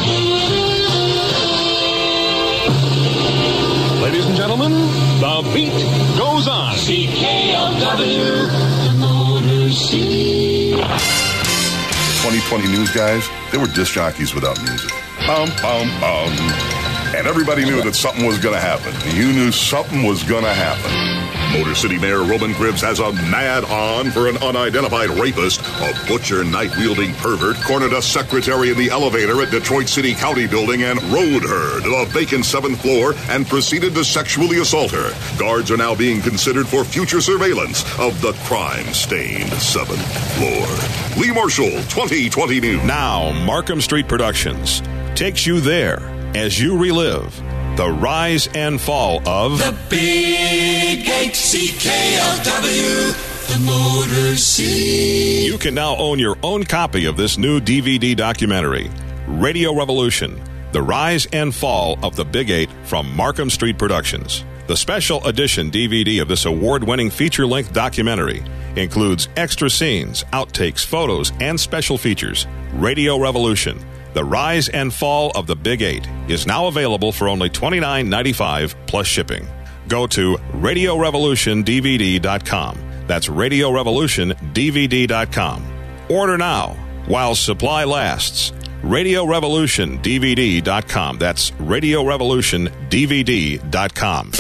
Ladies and gentlemen, the beat goes on. C K L W, the Motor City. twenty twenty news guys, they were disc jockeys without music. Bum, bum, bum. And everybody knew that something was going to happen. You knew something was going to happen. Motor City Mayor Roman Cribbs has a mad on for an unidentified rapist. A butcher, knife-wielding pervert cornered a secretary in the elevator at Detroit City County Building and rode her to the vacant seventh floor and proceeded to sexually assault her. Guards are now being considered for future surveillance of the crime-stained seventh floor. Lee Marshall, twenty twenty News. Now, Markham Street Productions takes you there as you relive the rise and fall of The Big Eight, C K L W, the Motor City. You can now own your own copy of this new D V D documentary, Radio Revolution, The Rise and Fall of the Big Eight from Markham Street Productions. The special edition D V D of this award-winning feature-length documentary includes extra scenes, outtakes, photos, and special features. Radio Revolution, The Rise and Fall of the Big Eight is now available for only twenty-nine ninety-five plus shipping. Go to radio revolution d v d dot com. That's radio revolution d v d dot com. Order now while supply lasts. radio revolution d v d dot com. That's radio revolution d v d dot com.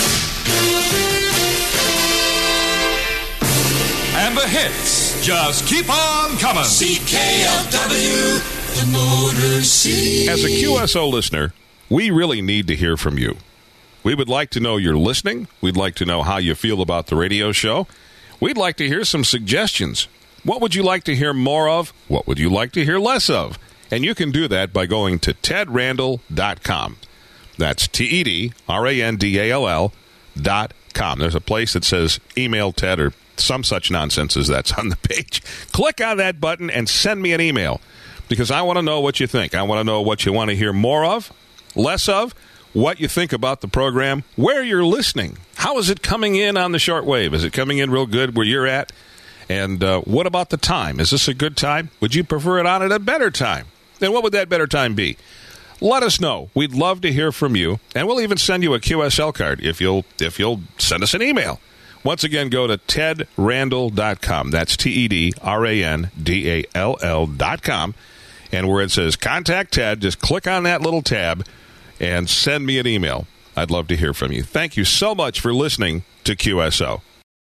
And the hits just keep on coming. C K L W, the Motor City. As a Q S O listener, we really need to hear from you. We would like to know you're listening. We'd like to know how you feel about the radio show. We'd like to hear some suggestions. What would you like to hear more of? What would you like to hear less of? And you can do that by going to ted randall dot com. That's T E D R A N D A L L dot com. There's a place that says email Ted or some such nonsense as that's on the page. Click on that button and send me an email because I want to know what you think. I want to know what you want to hear more of, less of, what you think about the program, where you're listening. How is it coming in on the shortwave? Is it coming in real good where you're at? And uh, what about the time? Is this a good time? Would you prefer it on at a better time? And what would that better time be? Let us know. We'd love to hear from you, and we'll even send you a Q S L card if you'll if you'll send us an email. Once again, go to ted randall dot com. That's T E D R A N D A L L dot com. And where it says Contact Ted, just click on that little tab and send me an email. I'd love to hear from you. Thank you so much for listening to Q S O.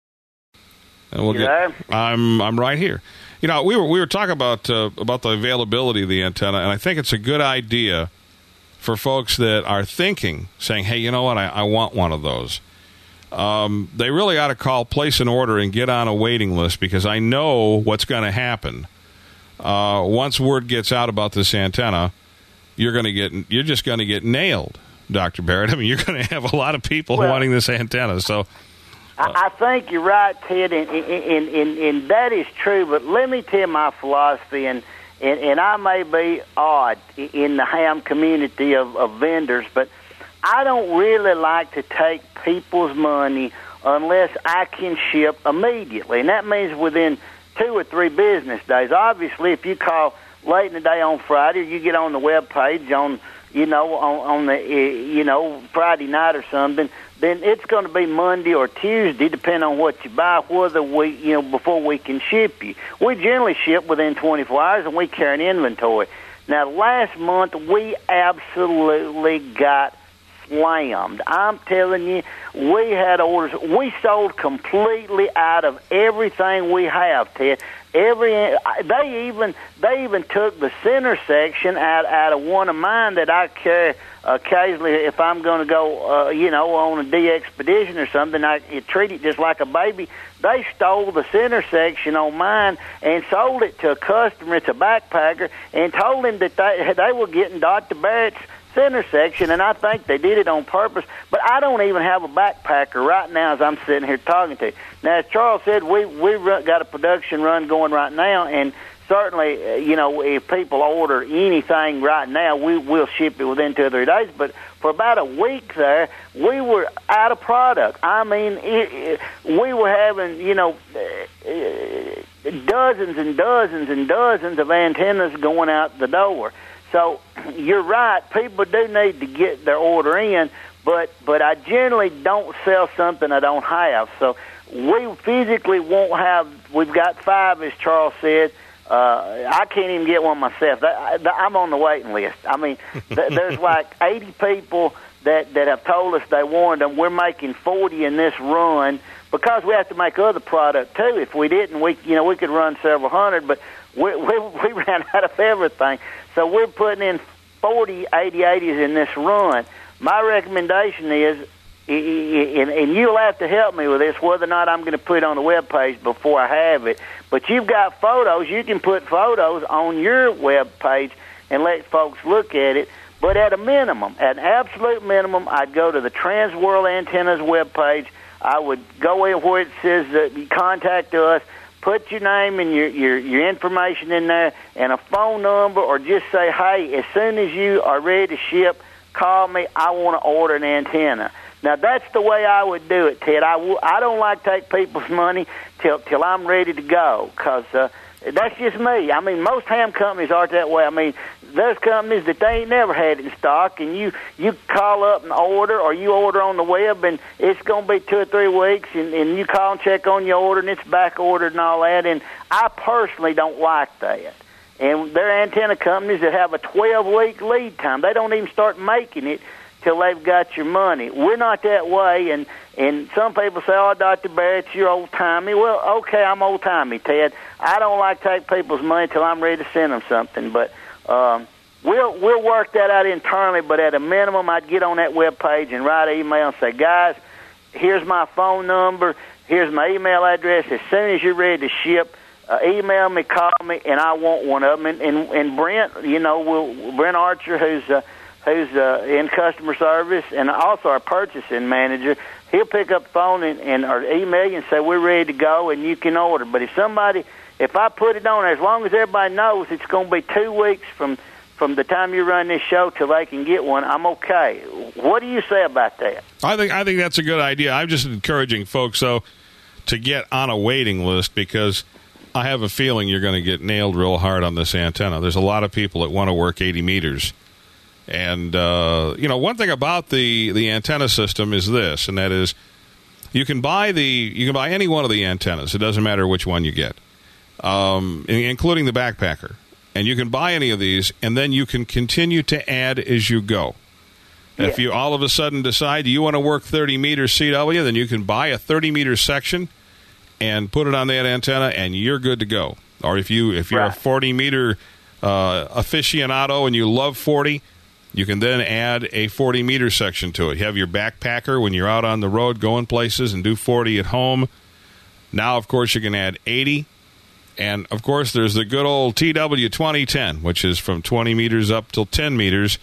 And we'll get, I'm I'm right here. You know, we were we were talking about uh, about the availability of the antenna, and I think it's a good idea for folks that are thinking, saying, "Hey, you know what? I, I want one of those." Um, they really ought to call, place an order, and get on a waiting list because I know what's going to happen. Uh, once word gets out about this antenna, you're going to get you're just going to get nailed, Doctor Barrett. I mean, you're going to have a lot of people well, wanting this antenna. So, uh, I, I think you're right, Ted, and, and, and, and that is true. But let me tell you my philosophy, and, and, and I may be odd in the ham community of, of vendors, but I don't really like to take people's money unless I can ship immediately, and that means within two or three business days. Obviously, if you call late in the day on Friday, or you get on the web page on, you know, on, on the, you know, Friday night or something, then it's going to be Monday or Tuesday, depending on what you buy, whether we, you know, before we can ship you. We generally ship within twenty-four hours, and we carry an inventory. Now, last month, we absolutely got slammed. I'm telling you, we had orders. We sold completely out of everything we have, Ted. Every they even they even took the center section out out of one of mine that I carry occasionally if I'm going to go, uh, you know, on a D expedition or something. I you treat it just like a baby. They stole the center section on mine and sold it to a customer. It's a backpacker, and told him that they they were getting Doctor Barrett's center section, and I think they did it on purpose. But I don't even have a backpacker right now as I'm sitting here talking to you. Now, as Charles said, we we got a production run going right now, and certainly, uh, you know, if people order anything right now, we will ship it within two or three days. But for about a week there, we were out of product. I mean, it, it, we were having, you know, uh, dozens and dozens and dozens of antennas going out the door. So you're right. People do need to get their order in, but but I generally don't sell something I don't have. So we physically won't have. We've got five, as Charles said. Uh, I can't even get one myself. I'm on the waiting list. I mean, there's like eighty people that that have told us they wanted them. We're making forty in this run because we have to make other product too. If we didn't, we you know we could run several hundred, but we we, we ran out of everything. So we're putting in forty eighty eighties in this run. My recommendation is, and you'll have to help me with this, whether or not I'm going to put it on the web page before I have it. But you've got photos. You can put photos on your web page and let folks look at it. But at a minimum, at an absolute minimum, I'd go to the Transworld Antennas webpage. I would go in where it says that you contact us, put your name and your, your, your information in there and a phone number, or just say, hey, as soon as you are ready to ship, call me. I want to order an antenna. Now, that's the way I would do it, Ted. I, w- I don't like to take people's money till till I'm ready to go, because uh, that's just me. I mean, most ham companies aren't that way. I mean, there's companies that they ain't never had it in stock, and you, you call up and order, or you order on the web, and it's going to be two or three weeks, and, and you call and check on your order, and it's back ordered and all that, and I personally don't like that. And there are antenna companies that have a twelve-week lead time. They don't even start making it till they've got your money. We're not that way, and and some people say, oh, Doctor Barrett, you're old-timey. Well, okay, I'm old-timey, Ted. I don't like to take people's money till I'm ready to send them something, but um, we'll we'll work that out internally, but at a minimum, I'd get on that web page and write an email and say, guys, here's my phone number, here's my email address. As soon as you're ready to ship, uh, email me, call me, and I want one of them. And, and, and Brent, you know, we'll, Brent Archer, who's uh, who's uh, in customer service and also our purchasing manager, he'll pick up the phone and, and or email you and say, we're ready to go and you can order. But if somebody, if I put it on there, as long as everybody knows it's going to be two weeks from, from the time you run this show till they can get one, I'm okay. What do you say about that? I think I think that's a good idea. I'm just encouraging folks, though, to get on a waiting list, because I have a feeling you're going to get nailed real hard on this antenna. There's a lot of people that want to work eighty meters. And, uh, you know, one thing about the, the antenna system is this, and that is you can buy the you can buy any one of the antennas. It doesn't matter which one you get, um, including the backpacker. And you can buy any of these, and then you can continue to add as you go. Yeah. If you all of a sudden decide you want to work thirty meters C W, then you can buy a thirty meter section and put it on that antenna, and you're good to go. Or if, you, if you're right. a forty meter uh, aficionado and you love forty, you can then add a forty meter section to it. You have your backpacker when you're out on the road going places and do forty at home. Now, of course, you can add eighty. And, of course, there's the good old T W twenty ten, which is from twenty meters up till ten meters.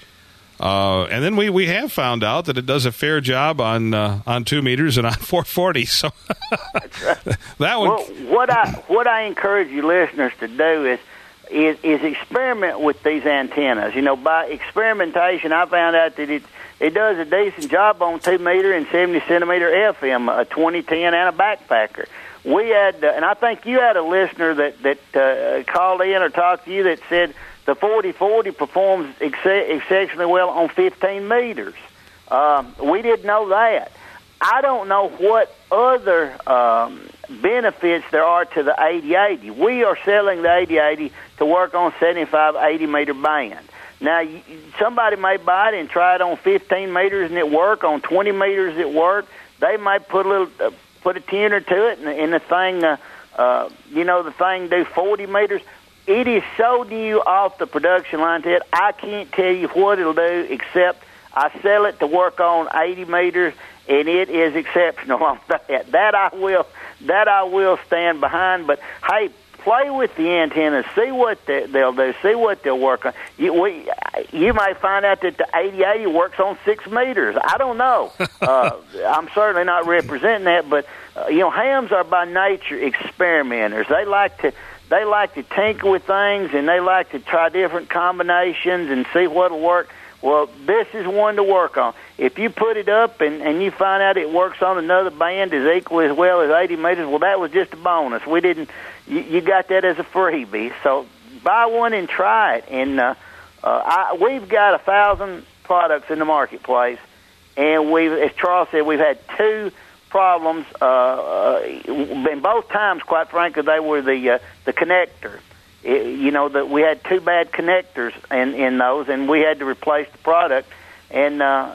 Uh, and then we, we have found out that it does a fair job on uh, on two meters and on four forty. So That's right. that one. Well, what I what I encourage you listeners to do is is is experiment with these antennas. You know, by experimentation, I found out that it it does a decent job on two meter and seventy centimeter F M, a twenty ten, and a backpacker. We had, uh, and I think you had a listener that that uh, called in or talked to you that said the forty forty performs ex- exceptionally well on fifteen meters. Um, we didn't know that. I don't know what other um, benefits there are to the eighty eighty. We are selling the eighty eighty to work on seventy-five, eighty meter band. Now, you, somebody may buy it and try it on fifteen meters and it work, on twenty meters it work. They might put a little, uh, put a tuner to it, and, and the thing, uh, uh, you know, the thing do forty meters. It is so new off the production line, Ted, I can't tell you what it'll do, except I sell it to work on eighty meters, and it is exceptional on that. That I will, that I will stand behind. But hey, play with the antennas, see what they, they'll do, see what they'll work on. You, we, you may find out that the eighty eighty works on six meters. I don't know. uh, I'm certainly not representing that, but uh, you know, hams are by nature experimenters. They like to. They like to tinker with things, and they like to try different combinations and see what'll work. Well, this is one to work on. If you put it up and, and you find out it works on another band as equally as well as eighty meters, well, that was just a bonus. We didn't. You, you got that as a freebie. So buy one and try it. And uh, uh, I, we've got a thousand products in the marketplace, and we've, as Charles said, we've had two problems. Uh, uh, and both times, quite frankly, they were the uh, the connector. It, you know, that we had two bad connectors in, in those, and we had to replace the product. And uh,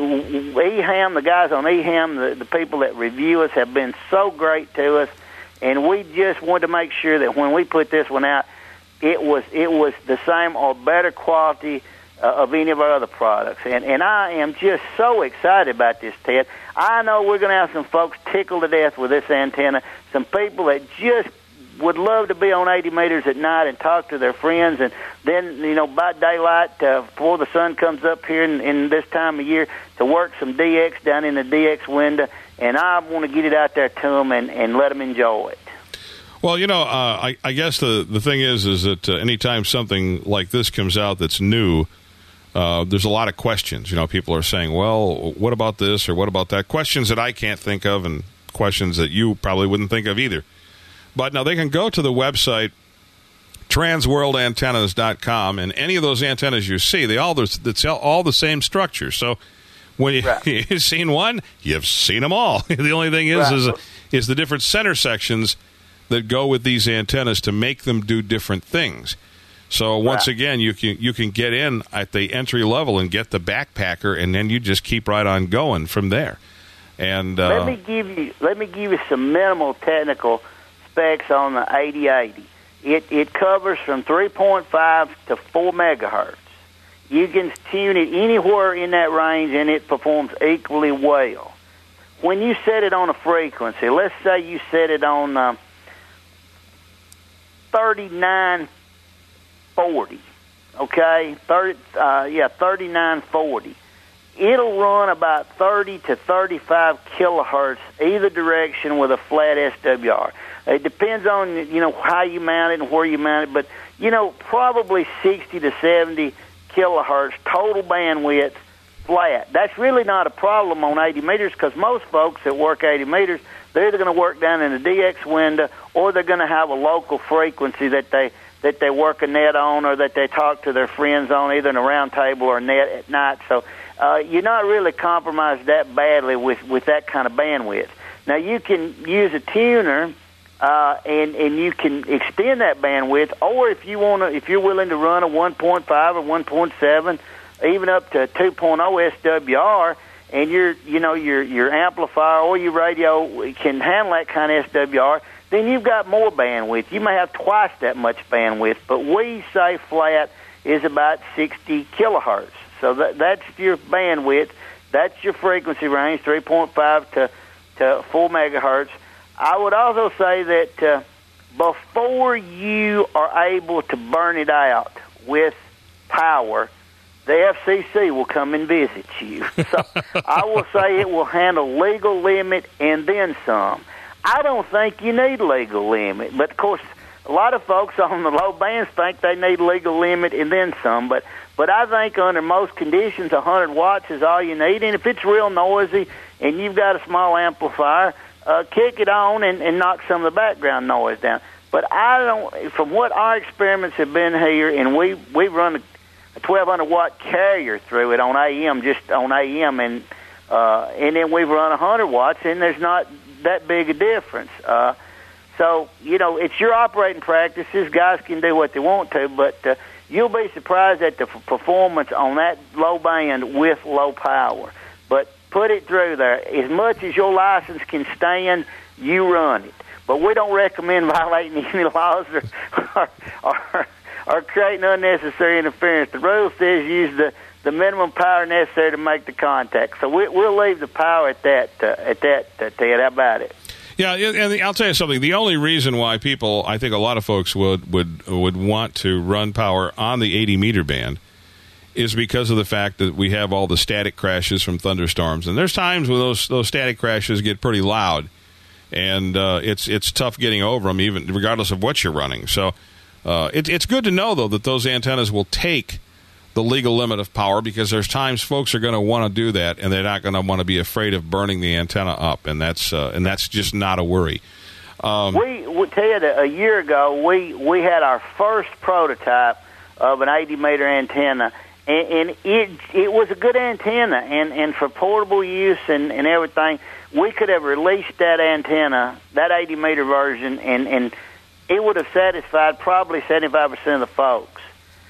eHam, the guys on eHam, the, the people that review us, have been so great to us. And we just wanted to make sure that when we put this one out, it was it was the same or better quality uh, of any of our other products. And and I am just so excited about this, Ted. I know we're going to have some folks tickled to death with this antenna, some people that just would love to be on eighty meters at night and talk to their friends, and then, you know, by daylight, uh, before the sun comes up here in, in this time of year, to work some D X down in the D X window, and I want to get it out there to them and, and let them enjoy it. Well, you know, uh, I, I guess the, the thing is, is that uh, anytime something like this comes out that's new, uh, there's a lot of questions. You know, people are saying, well, what about this or what about that? Questions that I can't think of and questions that you probably wouldn't think of either. But now they can go to the website, trans world antennas dot com, and any of those antennas you see, they all, it's all the same structure. So when you, right. you've seen one, you've seen them all. The only thing is, right. is, is the different center sections that go with these antennas to make them do different things. So once wow. again, you can you can get in at the entry level and get the backpacker, and then you just keep right on going from there. And uh, let me give you let me give you some minimal technical specs on the eighty eighty. It it covers from three point five to four megahertz. You can tune it anywhere in that range, and it performs equally well. When you set it on a frequency, let's say you set it on Uh, thirty-nine forty, okay, thirty, uh, yeah, thirty-nine forty. It'll run about thirty to thirty-five kilohertz either direction with a flat S W R. It depends on, you know, how you mount it and where you mount it, but, you know, probably sixty to seventy kilohertz total bandwidth flat. That's really not a problem on eighty meters, because most folks that work eighty meters, they're either going to work down in the D X window, or they're going to have a local frequency that they that they work a net on, or that they talk to their friends on, either in a round table or net at night. So uh, you're not really compromised that badly with, with that kind of bandwidth. Now, you can use a tuner, uh, and and you can extend that bandwidth, or if you want to, if you're willing to run a one point five or one point seven, even up to two point oh S W R. And your, you know, your your amplifier or your radio can handle that kind of S W R, then you've got more bandwidth. You may have twice that much bandwidth, but we say flat is about sixty kilohertz. So that that's your bandwidth. That's your frequency range, three point five to to four megahertz. I would also say that uh, before you are able to burn it out with power, the F C C will come and visit you. So I will say it will handle legal limit and then some. I don't think you need legal limit, but of course, a lot of folks on the low bands think they need legal limit and then some. But but I think under most conditions, one hundred watts is all you need. And if it's real noisy and you've got a small amplifier, uh, kick it on and, and knock some of the background noise down. But I don't. From what our experiments have been here, and we we run a twelve hundred watt carrier through it on A M, just on A M, and uh, and then we've run one hundred watts, and there's not that big a difference. Uh, so, you know, it's your operating practices. Guys can do what they want to, but uh, you'll be surprised at the f- performance on that low band with low power. But put it through there. As much as your license can stand, you run it. But we don't recommend violating any laws or, or, or or creating unnecessary interference. The rule says use the, the minimum power necessary to make the contact. So we, we'll leave the power at that, uh, at that, uh, Ted. How about it? Yeah, and I'll tell you something. The only reason why people, I think a lot of folks would, would, would want to run power on the eighty meter band is because of the fact that we have all the static crashes from thunderstorms. And there's times when those, those static crashes get pretty loud, and uh, it's, it's tough getting over them, even regardless of what you're running. So, Uh, it, it's good to know, though, that those antennas will take the legal limit of power, because there's times folks are going to want to do that, and they're not going to want to be afraid of burning the antenna up, and that's uh, and that's just not a worry. Um, we, we Ted, a year ago, we, we had our first prototype of an eighty meter antenna, and, and it it was a good antenna, and, and for portable use and, and everything, we could have released that antenna, that eighty meter version, and, and it would have satisfied probably seventy-five percent of the folks.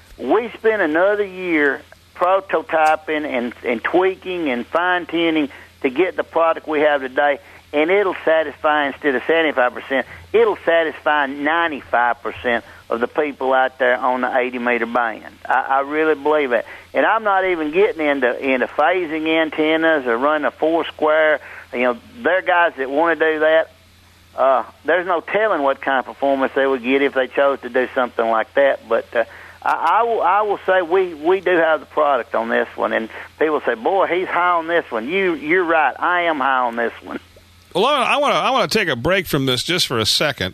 We spent another year prototyping and, and tweaking and fine-tuning to get the product we have today, and it'll satisfy, instead of seventy-five percent, it'll satisfy ninety-five percent of the people out there on the eighty meter band. I, I really believe that. And I'm not even getting into, into phasing antennas or running a four square. You know, there are guys that want to do that. uh, there's no telling what kind of performance they would get if they chose to do something like that. But uh, I, I, will, I will say we, we do have the product on this one, and people say, boy, he's high on this one. You, you're right. I am high on this one. Well, I want to I want to take a break from this just for a second,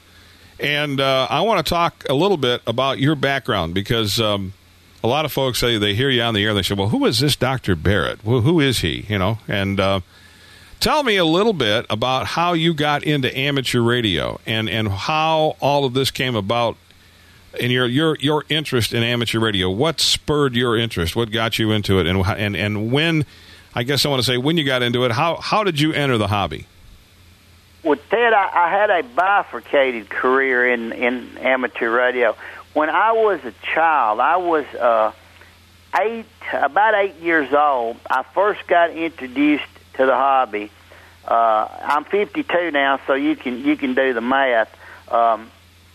and uh, I want to talk a little bit about your background, because um, a lot of folks say they hear you on the air and they say, well, who is this Doctor Barrett? Well, who is he? You know, and uh, tell me a little bit about how you got into amateur radio and, and how all of this came about in your, your your interest in amateur radio. What spurred your interest? What got you into it? And and and when, I guess I want to say, when you got into it, how how did you enter the hobby? Well, Ted, I, I had a bifurcated career in, in amateur radio. When I was a child, I was uh, eight, about eight years old. I first got introduced to the hobby. Uh, I'm fifty-two now, so you can you can do the math. Um,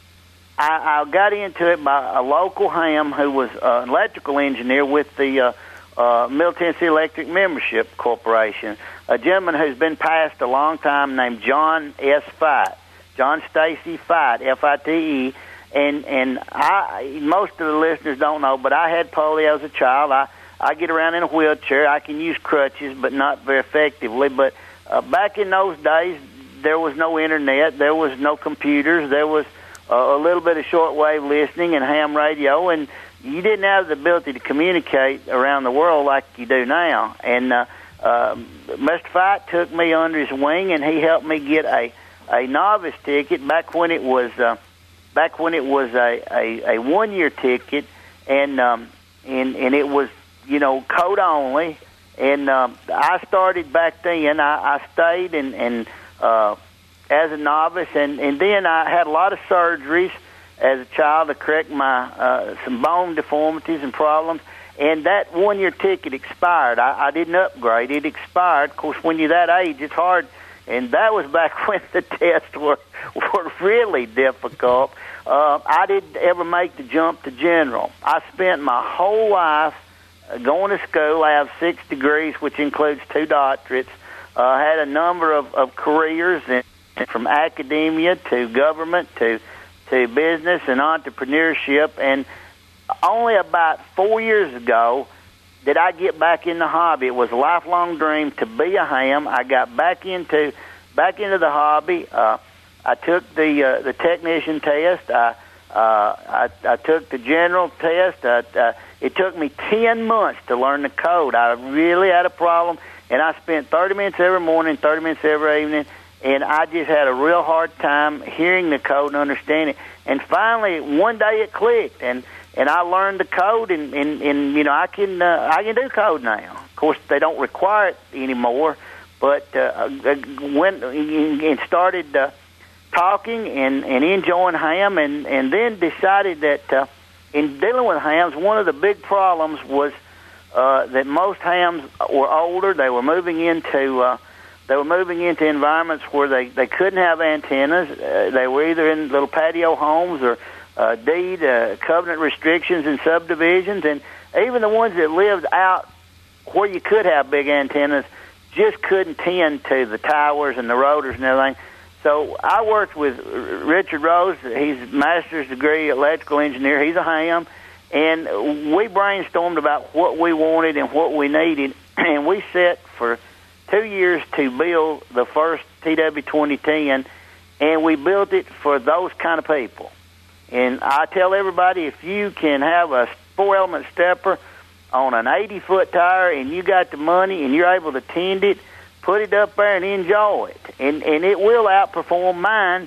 I, I got into it by a local ham who was an electrical engineer with the uh, uh, Middle Tennessee Electric Membership Corporation, a gentleman who's been passed a long time named John S. Fight, John Stacy Fight, F I T E. And and I, most of the listeners don't know, but I had polio as a child. I, I get around in a wheelchair. I can use crutches, but not very effectively. But uh, back in those days, there was no internet. There was no computers. There was uh, a little bit of shortwave listening and ham radio, and you didn't have the ability to communicate around the world like you do now. And uh, uh, Mister Fight took me under his wing, and he helped me get a, a novice ticket back when it was... Uh, Back when it was a, a, a one-year ticket, and um, and and it was, you know, code only, and um, I started back then. I, I stayed and and uh, as a novice, and, and then I had a lot of surgeries as a child to correct my uh, some bone deformities and problems. And that one-year ticket expired. I, I didn't upgrade; it expired. Of course, when you're that age, it's hard. And that was back when the tests were were really difficult. Uh, I didn't ever make the jump to general. I spent my whole life going to school. I have six degrees, which includes two doctorates. I uh, had a number of, of careers, in, from academia to government to to business and entrepreneurship. And only about four years ago did I get back in the hobby. It was a lifelong dream to be a ham. I got back into back into the hobby. Uh, I took the uh, the technician test. I, uh, I I took the general test. Uh, uh, it took me ten months to learn the code. I really had a problem, and I spent thirty minutes every morning, thirty minutes every evening, and I just had a real hard time hearing the code and understanding it. And finally, one day it clicked, and And I learned the code, and, and, and you know, I can uh, I can do code now. Of course, they don't require it anymore, but uh, went and started uh, talking and, and enjoying ham, and, and then decided that uh, in dealing with hams, one of the big problems was uh, that most hams were older. They were moving into uh, they were moving into environments where they, they couldn't have antennas. Uh, they were either in little patio homes or Uh, deed, uh, covenant restrictions and subdivisions, and even the ones that lived out where you could have big antennas just couldn't tend to the towers and the rotors and everything. So I worked with Richard Rose. He's a master's degree electrical engineer. He's a ham, and we brainstormed about what we wanted and what we needed, and we set for two years to build the first T W twenty ten, and we built it for those kind of people. And I tell everybody, if you can have a four-element stepper on an eighty-foot tire and you got the money and you're able to tend it, put it up there and enjoy it. And and it will outperform mine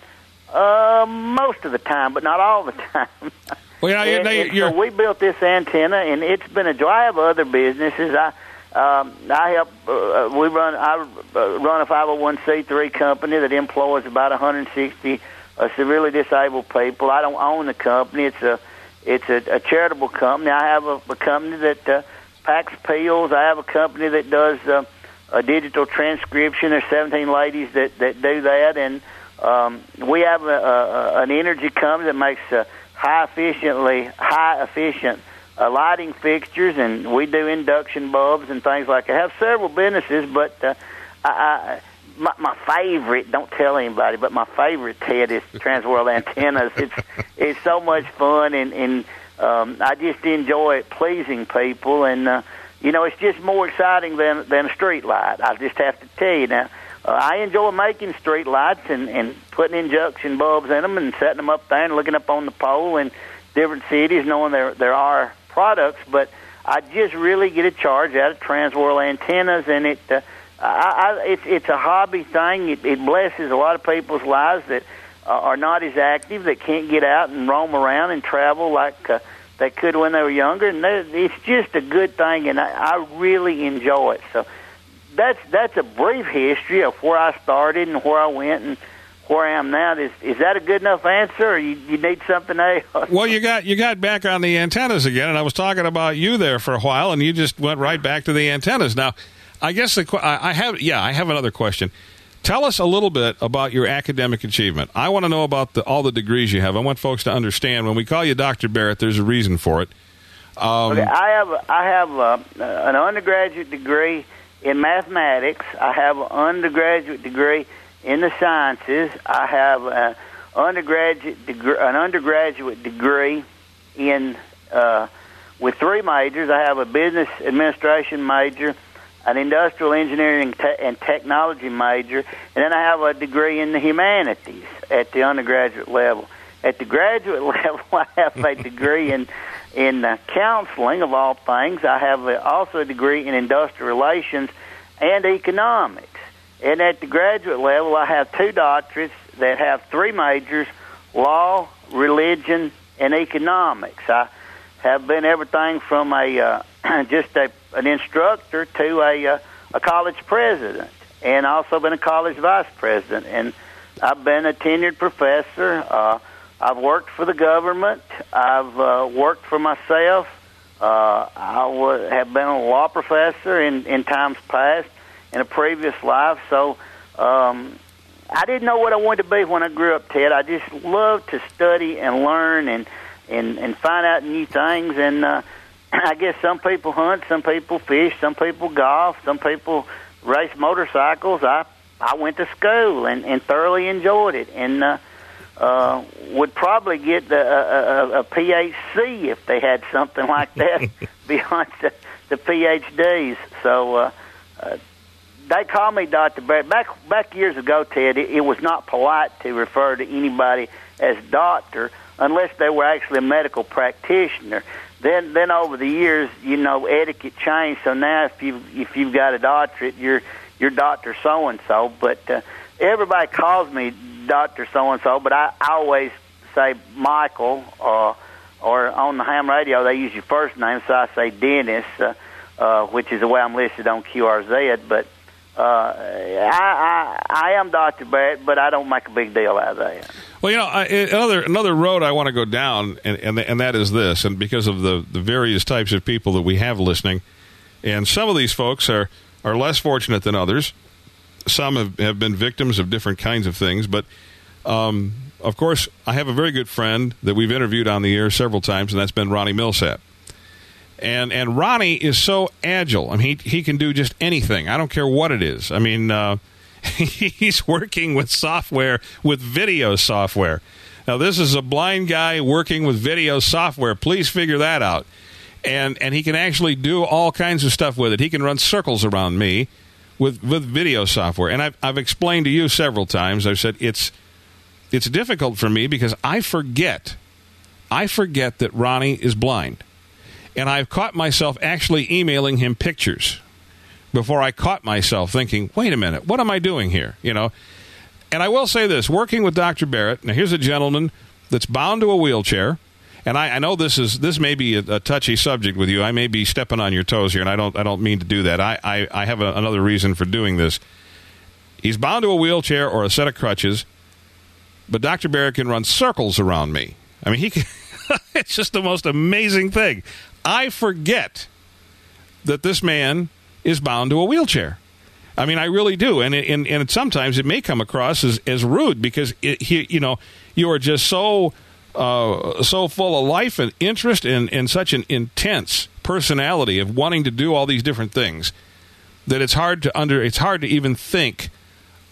uh, most of the time, but not all the time. Well, yeah, and, you, and you're... so we built this antenna, and it's been a joy. I have other businesses. I um, I help. Uh, we run. I uh, run a five oh one c three company that employs about one hundred sixty Uh, severely disabled people. I don't own the company. It's a it's a, a charitable company. I have a, a company that uh, packs pills. I have a company that does uh, a digital transcription. There's seventeen ladies that, that do that, and um, we have a, a, an energy company that makes uh, high efficiently high efficient uh, lighting fixtures, and we do induction bulbs and things like that. I have several businesses, but uh, I, I my, my favorite, don't tell anybody, but my favorite, Ted, is Transworld Antennas. It's it's so much fun, and, and um, I just enjoy it pleasing people, and, uh, you know, it's just more exciting than, than a street light. I just have to tell you now. Uh, I enjoy making street lights and, and putting injection bulbs in them and setting them up there and looking up on the pole in different cities, knowing there there are products. But I just really get a charge out of Transworld Antennas, and it uh, I, I, it's it's a hobby thing. It, it blesses a lot of people's lives that uh, are not as active, that can't get out and roam around and travel like uh, they could when they were younger. And it's just a good thing, and I, I really enjoy it. So. That's that's a brief history of where I started and where I went and where I am now. Is is that a good enough answer, or you, you need something else? Well, you got you got back on the antennas again, and I was talking about you there for a while, and you just went right back to the antennas. Now, I guess the I have yeah I have another question. Tell us a little bit about your academic achievement. I want to know about the, all the degrees you have. I want folks to understand when we call you Doctor Barrett, there's a reason for it. Um, okay, I have I have uh, an undergraduate degree in mathematics. I have an undergraduate degree in the sciences. I have an undergraduate degree, an undergraduate degree in uh, with three majors. I have a business administration major, an industrial engineering te- and technology major, and then I have a degree in the humanities at the undergraduate level. At the graduate level, I have a degree in in uh, counseling, of all things. I have a, also a degree in industrial relations and economics. And at the graduate level, I have two doctorates that have three majors: law, religion, and economics. I have been everything from a uh, just a, an instructor to a, uh, a college president, and also been a college vice president. And I've been a tenured professor. Uh, I've worked for the government. I've uh, worked for myself. Uh, I w- have been a law professor in, in times past, in a previous life. So um, I didn't know what I wanted to be when I grew up, Ted. I just loved to study and learn and, and, and find out new things. And uh, I guess some people hunt, some people fish, some people golf, some people race motorcycles. I, I went to school and, and thoroughly enjoyed it. And uh, Uh, would probably get the, a, a, a P H C if they had something like that beyond the, the P H Ds. So uh, uh, they call me Doctor Barrett. Back back years ago, Ted, it, it was not polite to refer to anybody as doctor unless they were actually a medical practitioner. Then then over the years, you know, etiquette changed. So now if you if you've got a doctorate, you're you're Doctor So and So. But uh, everybody calls me Doctor So-and-so, but I, I always say Michael, uh, or on the ham radio, they use your first name, so I say Dennis, uh, uh, which is the way I'm listed on Q R Z. But uh, I, I, I am Doctor Barrett, but I don't make a big deal out of that. Well, you know, I, another another road I want to go down, and, and and that is this, and because of the, the various types of people that we have listening, and some of these folks are, are less fortunate than others. Some have, have been victims of different kinds of things, but um, of course, I have a very good friend that we've interviewed on the air several times, and that's been Ronnie Millsap. And and Ronnie is so agile. I mean, he, he can do just anything. I don't care what it is. I mean, uh, he's working with software, with video software. Now, this is a blind guy working with video software. Please figure that out. And and he can actually do all kinds of stuff with it. He can run circles around me with with video software. And I've, I've explained to you several times, I've said it's it's difficult for me because I forget. I forget that Ronnie is blind. And I've caught myself actually emailing him pictures before I caught myself thinking, wait a minute, what am I doing here? You know. And I will say this, working with Doctor Barrett, now here's a gentleman that's bound to a wheelchair. And I, I know this is this may be a, a touchy subject with you. I may be stepping on your toes here, and I don't I don't mean to do that. I, I, I have a, another reason for doing this. He's bound to a wheelchair or a set of crutches, but Doctor Barrett can run circles around me. I mean, he can, it's just the most amazing thing. I forget that this man is bound to a wheelchair. I mean, I really do, and and, and sometimes it may come across as, as rude because it, he, you know, you are just so. Uh, so full of life and interest and, and such an intense personality of wanting to do all these different things that it's hard to under it's hard to even think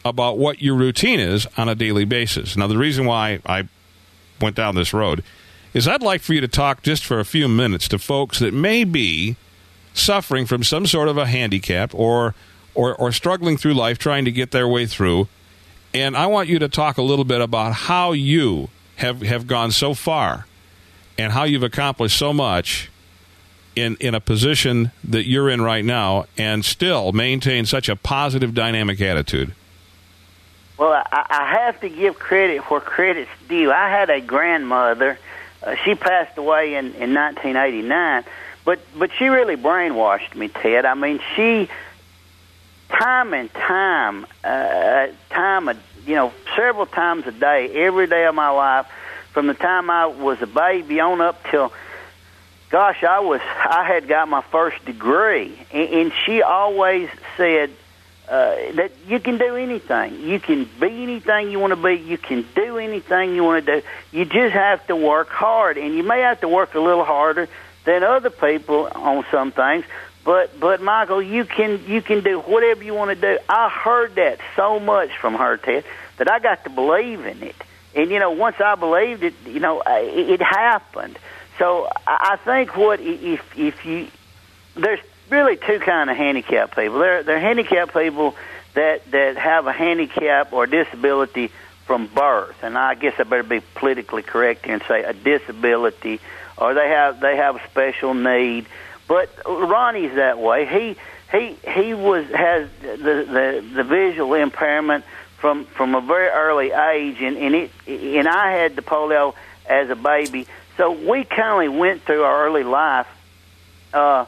about what your routine is on a daily basis. Now, the reason why I went down this road is I'd like for you to talk just for a few minutes to folks that may be suffering from some sort of a handicap or or, or struggling through life, trying to get their way through. And I want you to talk a little bit about how you have, have gone so far and how you've accomplished so much in, in a position that you're in right now and still maintain such a positive, dynamic attitude. Well, I, I have to give credit where credit's due. I had a grandmother. Uh, she passed away in, in nineteen eighty-nine, but, but she really brainwashed me, Ted. I mean, she... Time and time, uh, time, you know, several times a day, every day of my life, from the time I was a baby on up till, gosh, I was, I had got my first degree, and, and she always said uh, that you can do anything, you can be anything you want to be, you can do anything you want to do. You just have to work hard, and you may have to work a little harder than other people on some things. But but Michael, you can you can do whatever you want to do. I heard that so much from her, Ted, that I got to believe in it. And you know, once I believed it, you know, it, it happened. So I think what if if you there's really two kind of handicapped people. There there are handicapped people that that have a handicap or disability from birth, and I guess I better be politically correct here and say a disability, or they have they have a special need. But Ronnie's that way. He he he was has the the, the visual impairment from, from a very early age, and and, it, and I had the polio as a baby. So we kind of went through our early life, uh,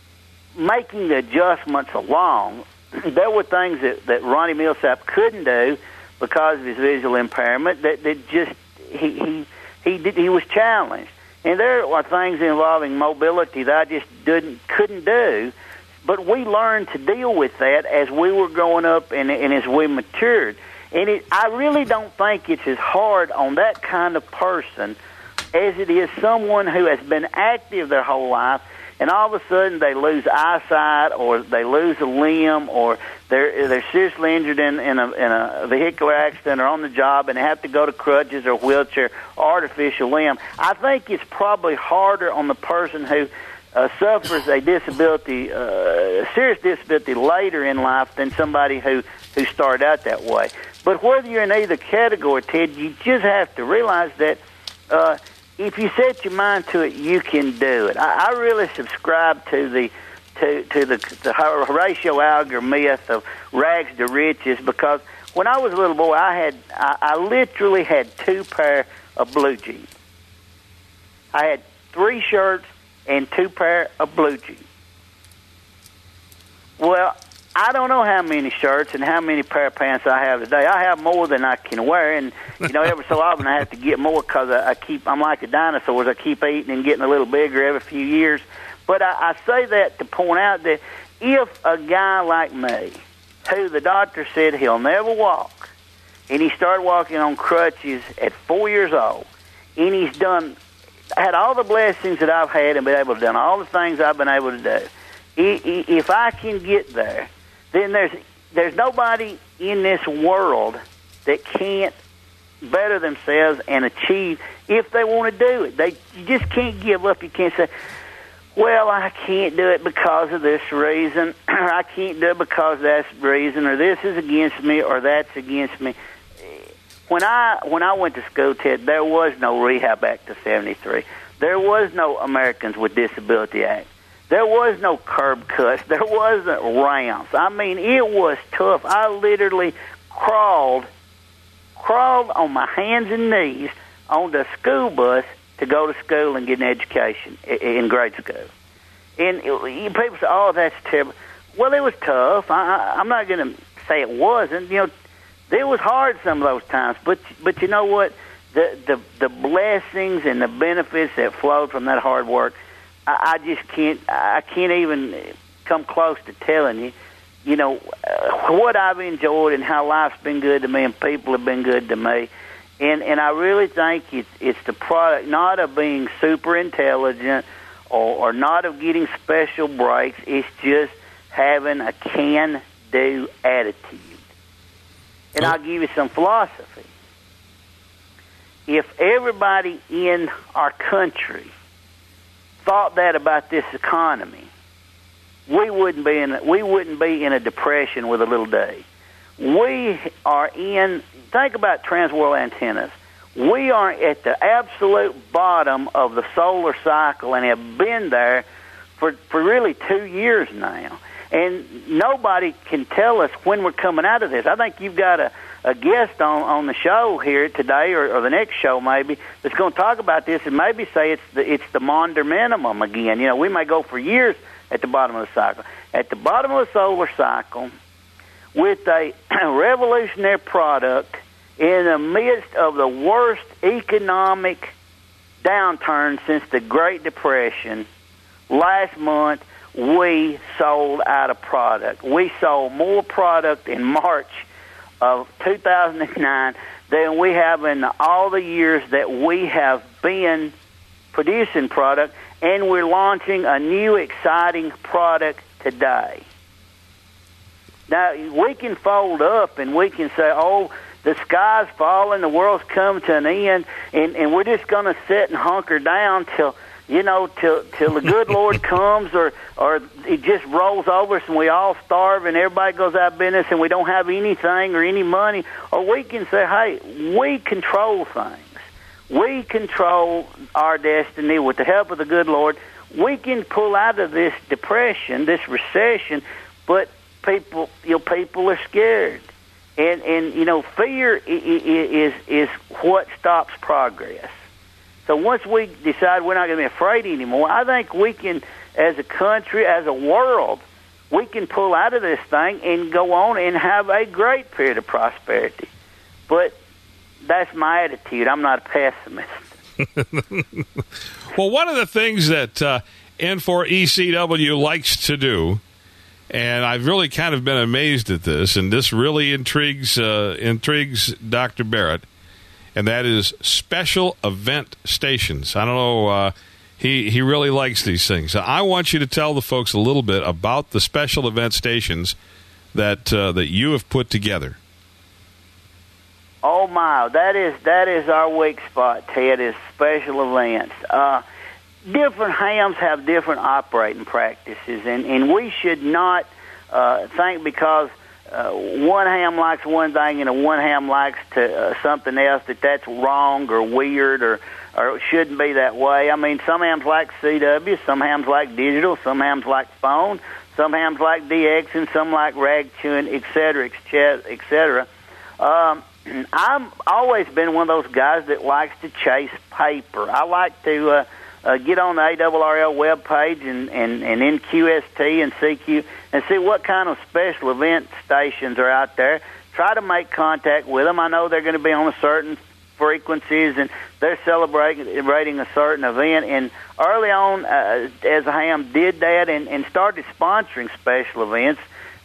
making the adjustments along. There were things that, that Ronnie Millsap couldn't do because of his visual impairment. That, that just he he he did, he was challenged. And there are things involving mobility that I just didn't, couldn't do, but we learned to deal with that as we were growing up and, and as we matured. And it, I really don't think it's as hard on that kind of person as it is someone who has been active their whole life, and all of a sudden they lose eyesight or they lose a limb or they're they're seriously injured in, in, a, in a vehicular accident or on the job and they have to go to crutches or wheelchair or artificial limb. I think it's probably harder on the person who uh, suffers a disability, uh, a serious disability later in life than somebody who, who started out that way. But whether you're in either category, Ted, you just have to realize that uh, if you set your mind to it, you can do it. I, I really subscribe to the to to the, the Horatio Alger myth of rags to riches, because when I was a little boy, I had I, I literally had two pair of blue jeans. I had three shirts and two pair of blue jeans. Well, I don't know how many shirts and how many pair of pants I have today. I have more than I can wear, and you know, every so often I have to get more because I, I keep. I'm like the dinosaurs. I keep eating and getting a little bigger every few years. But I, I say that to point out that if a guy like me, who the doctor said he'll never walk, and he started walking on crutches at four years old, and he's done, had all the blessings that I've had and been able to do, all the things I've been able to do. If I can get there, then there's there's nobody in this world that can't better themselves and achieve if they want to do it. They you just can't give up. You can't say, well, I can't do it because of this reason, or I can't do it because of that reason, or this is against me, or that's against me. When I when I went to school, Ted, there was no Rehab Act of seventy-three. There was no Americans with Disability Act. There was no curb cuts. There wasn't ramps. I mean, it was tough. I literally crawled, crawled on my hands and knees on the school bus to go to school and get an education in grade school. And it, people say, oh, that's terrible. Well, it was tough. I, I, I'm not going to say it wasn't. You know, it was hard some of those times. But but you know what? The, the, the blessings and the benefits that flowed from that hard work, I, I just can't, I can't even come close to telling you, you know, uh, what I've enjoyed and how life's been good to me and people have been good to me. And and I really think it's it's the product not of being super intelligent or, or not of getting special breaks. It's just having a can-do attitude. And oh. I'll give you some philosophy. If everybody in our country thought that about this economy, we wouldn't be in a, we wouldn't be in a depression with a little d. We are in. Think about Transworld Antennas. We are at the absolute bottom of the solar cycle and have been there for for really two years now. And nobody can tell us when we're coming out of this. I think you've got a, a guest on, on the show here today, or, or the next show maybe, that's going to talk about this and maybe say it's the it's the Maunder minimum again. You know, we may go for years at the bottom of the cycle. At the bottom of the solar cycle, with a revolutionary product in the midst of the worst economic downturn since the Great Depression, last month we sold out of product. We sold more product in March of two thousand nine than we have in all the years that we have been producing product, and we're launching a new exciting product today. Now, we can fold up and we can say, oh, the sky's falling, the world's come to an end, and, and we're just going to sit and hunker down till, you know, till till the good Lord comes, or or it just rolls over us and we all starve and everybody goes out of business and we don't have anything or any money. Or we can say, hey, we control things. We control our destiny with the help of the good Lord. We can pull out of this depression, this recession, but people, you know, people are scared. And, and you know, fear is, is what stops progress. So once we decide we're not going to be afraid anymore, I think we can, as a country, as a world, we can pull out of this thing and go on and have a great period of prosperity. But that's my attitude. I'm not a pessimist. Well, one of the things that uh, N four E C W likes to do, and I've really kind of been amazed at this, and this really intrigues uh, intrigues Doctor Barrett, and that is special event stations. I don't know, uh, he, he really likes these things. So I want you to tell the folks a little bit about the special event stations that uh, that you have put together. Oh my, that is that is our weak spot, Ted, is special events. Uh, different hams have different operating practices, and, and we should not uh, think because uh, one ham likes one thing and a one ham likes to, uh, something else that that's wrong or weird or, or it shouldn't be that way. I mean, some hams like C W, some hams like digital, some hams like phone, some hams like D X, and some like rag chewing, et cetera, et cetera. Um, I've always been one of those guys that likes to chase paper. I like to uh, uh, get on the A R R L webpage and, and, and N Q S T and C Q and see what kind of special event stations are out there. Try to make contact with them. I know they're going to be on a certain frequencies and they're celebrating celebrating a certain event. And early on, uh, as a ham did that and, and started sponsoring special events,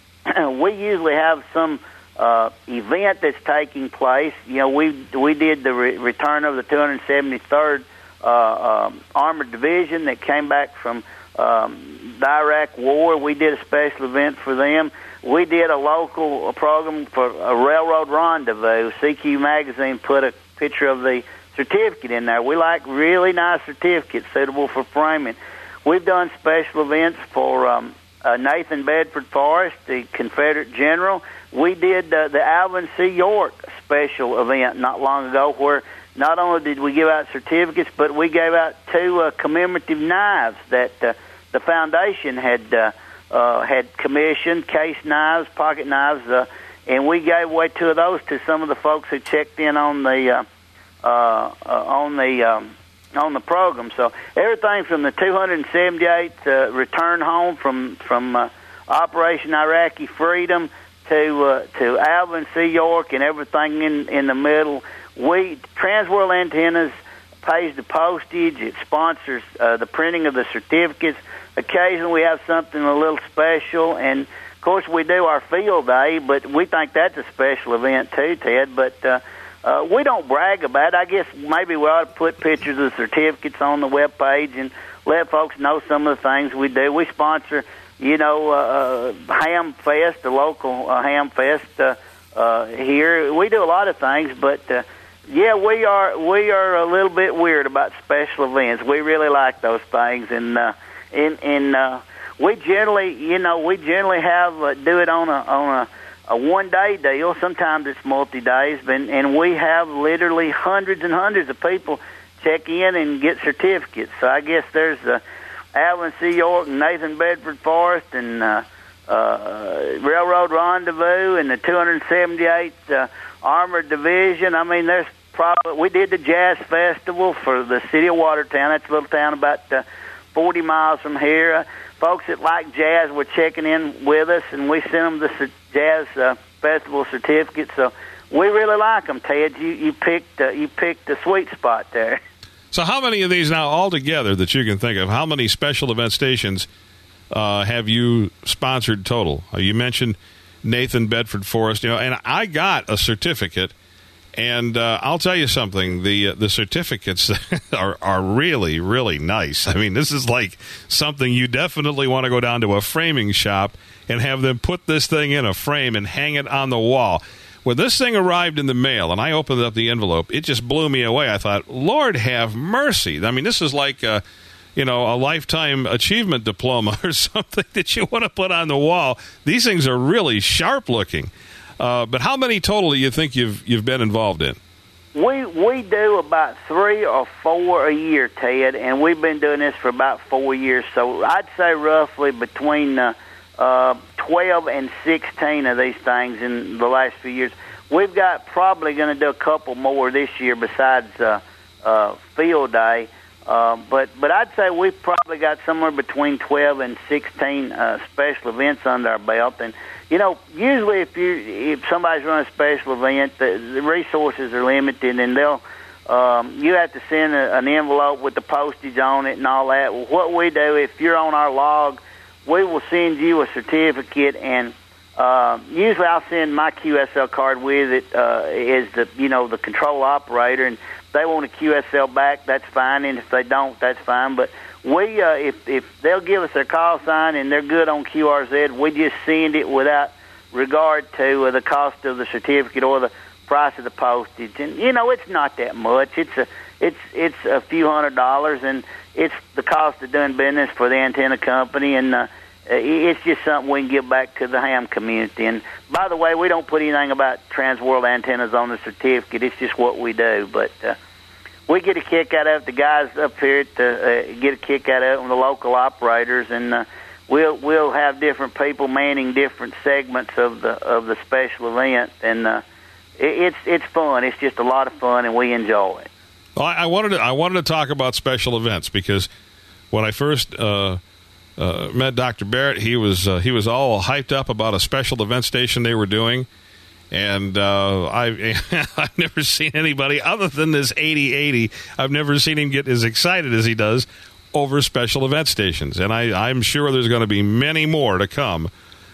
we usually have some Uh, event that's taking place. You know, we we did the re- return of the two hundred seventy-third uh, um, Armored Division that came back from um, the Iraq War. We did a special event for them. We did a local program for a railroad rendezvous. C Q Magazine put a picture of the certificate in there. We like really nice certificates suitable for framing. We've done special events for um, uh, Nathan Bedford Forrest, the Confederate general. We did uh, the Alvin C. York special event not long ago where not only did we give out certificates, but we gave out two uh, commemorative knives that uh, the foundation had uh, uh, had commissioned, case knives, pocket knives, uh, and we gave away two of those to some of the folks who checked in on the uh, uh, uh, on the um, on the program. So everything from the two hundred seventy-eighth uh, return home from from uh, Operation Iraqi Freedom to uh, to Alvin C. York and everything in, in the middle. We Transworld Antennas pays the postage. It sponsors uh, the printing of the certificates. Occasionally we have something a little special, and of course we do our field day, but we think that's a special event too, Ted. But uh, uh, we don't brag about it. I guess maybe we ought to put pictures of the certificates on the web page and let folks know some of the things we do. We sponsor, you know, uh, Ham Fest, the local uh, Ham Fest, uh, uh, here. We do a lot of things, but uh, yeah, we are we are a little bit weird about special events. We really like those things, and uh, and and uh, we generally, you know, we generally have uh, do it on a on a, a one day deal. Sometimes it's multi days, and and we have literally hundreds and hundreds of people check in and get certificates. So I guess there's uh, Alvin C. York and Nathan Bedford Forrest and uh, uh, Railroad Rendezvous and the two hundred seventy-eighth uh, Armored Division. I mean, there's probably, we did the Jazz Festival for the city of Watertown. That's a little town about uh, forty miles from here. Uh, folks that like jazz were checking in with us, and we sent them the c- Jazz uh, Festival certificate. So we really like them, Ted. You you picked uh, you picked the sweet spot there. So how many of these now altogether that you can think of, how many special event stations uh, have you sponsored total? Uh, you mentioned Nathan Bedford Forrest, you know, and I got a certificate, and uh, I'll tell you something, the uh, the certificates are, are really, really nice. I mean, this is like something you definitely want to go down to a framing shop and have them put this thing in a frame and hang it on the wall. When this thing arrived in the mail and I opened up the envelope, it just blew me away. I thought, Lord have mercy. I mean, this is like a, you know, a lifetime achievement diploma or something that you want to put on the wall. These things are really sharp looking. Uh, but how many total do you think you've you've been involved in? We we do about three or four a year, Ted, and we've been doing this for about four years. So I'd say roughly between uh, uh, twelve and sixteen of these things in the last few years. We've got probably going to do a couple more this year besides uh, uh, Field Day. Uh, but but I'd say we've probably got somewhere between twelve and sixteen uh, special events under our belt. And you know, usually if you if somebody's running a special event, the, the resources are limited, and they'll um, you have to send a, an envelope with the postage on it and all that. Well, what we do, if you're on our log, we will send you a certificate, and uh, usually I'll send my Q S L card with it uh, as the you know the control operator, and if they want a Q S L back, that's fine, and if they don't, that's fine. But we, uh, if if they'll give us their call sign and they're good on Q R Z, we just send it without regard to uh, the cost of the certificate or the price of the postage. And you know, it's not that much. It's a it's it's a few hundred dollars, and it's the cost of doing business for the antenna company, and uh, it's just something we can give back to the ham community. And by the way, we don't put anything about Trans World Antennas on the certificate. It's just what we do. But uh, we get a kick out of it. The guys up here at the, uh, get a kick out of it, and the local operators, and uh, we'll we'll have different people manning different segments of the of the special event, and uh, it, it's it's fun. It's just a lot of fun, and we enjoy it. Well, I, I wanted to, I wanted to talk about special events because when I first uh, uh, met Doctor Barrett, he was uh, he was all hyped up about a special event station they were doing, and uh, I I've never seen anybody other than this eighty eighty. I've never seen him get as excited as he does over special event stations, and I, I'm sure there's going to be many more to come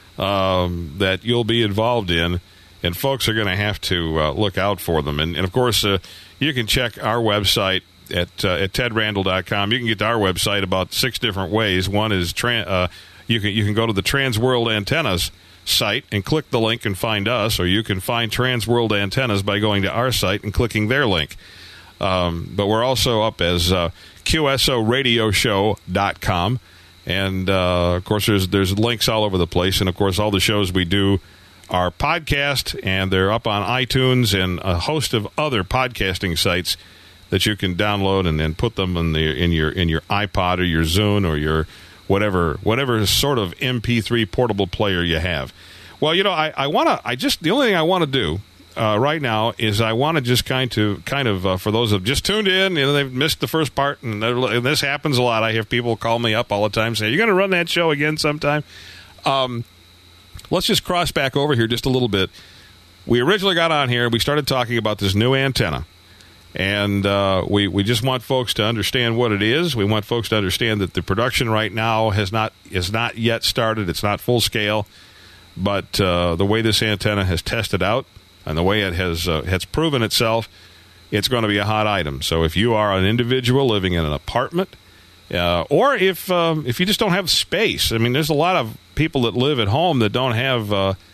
um, that you'll be involved in, and folks are going to have to uh, look out for them. And, and of course, uh, you can check our website at uh, at ted randall dot com. You can get to our website about six different ways. One is tran- uh, you can you can go to the Trans World Antennas site and click the link and find us, or you can find Trans World Antennas by going to our site and clicking their link. Um, but we're also up as uh, Q S O radio show dot com, and uh, of course there's there's links all over the place, and of course all the shows we do are podcast, and they're up on iTunes and a host of other podcasting sites that you can download and then put them in the in your in your iPod or your Zune or your whatever whatever sort of M P three portable player you have. Well, you know, I, I want to I just the only thing I want to do uh, right now is I want to just kind of kind of uh, for those who have just tuned in, you know, they've missed the first part, and, and this happens a lot. I have people call me up all the time saying, "You're going to run that show again sometime." Um, let's just cross back over here just a little bit. We originally got on here, we started talking about this new antenna. And uh, we, we just want folks to understand what it is. We want folks to understand that the production right now has not is not yet started. It's not full scale. But uh, the way this antenna has tested out and the way it has uh, has proven itself, it's going to be a hot item. So if you are an individual living in an apartment, uh, or if um, if you just don't have space, I mean, there's a lot of people that live at home that don't have uh,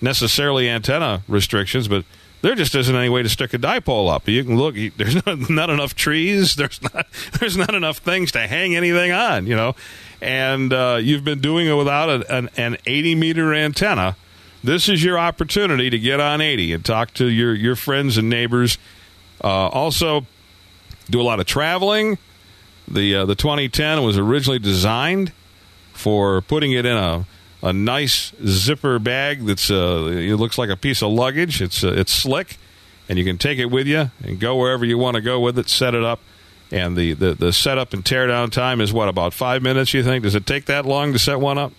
necessarily antenna restrictions, but there just isn't any way to stick a dipole up. You can look; there's not, not enough trees. There's not there's not enough things to hang anything on, you know. And uh, you've been doing it without a, an, an eighty meter antenna. This is your opportunity to get on eighty and talk to your your friends and neighbors. Uh, also, do a lot of traveling. The uh, the twenty ten was originally designed for putting it in a a nice zipper bag that's uh, it looks like a piece of luggage. It's uh, it's slick, and you can take it with you and go wherever you want to go with it. Set it up, and the, the, the setup and tear down time is what, about five minutes? You think? Does it take that long to set one up?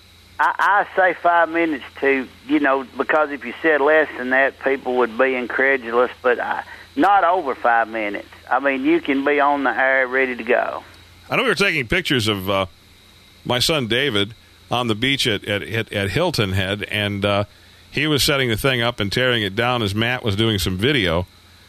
I, I say five minutes to you know because if you said less than that, people would be incredulous. But I, not over five minutes. I mean, you can be on the air ready to go. I know we were taking pictures of uh, my son David on the beach at at, at Hilton Head, and uh, he was setting the thing up and tearing it down as Matt was doing some video.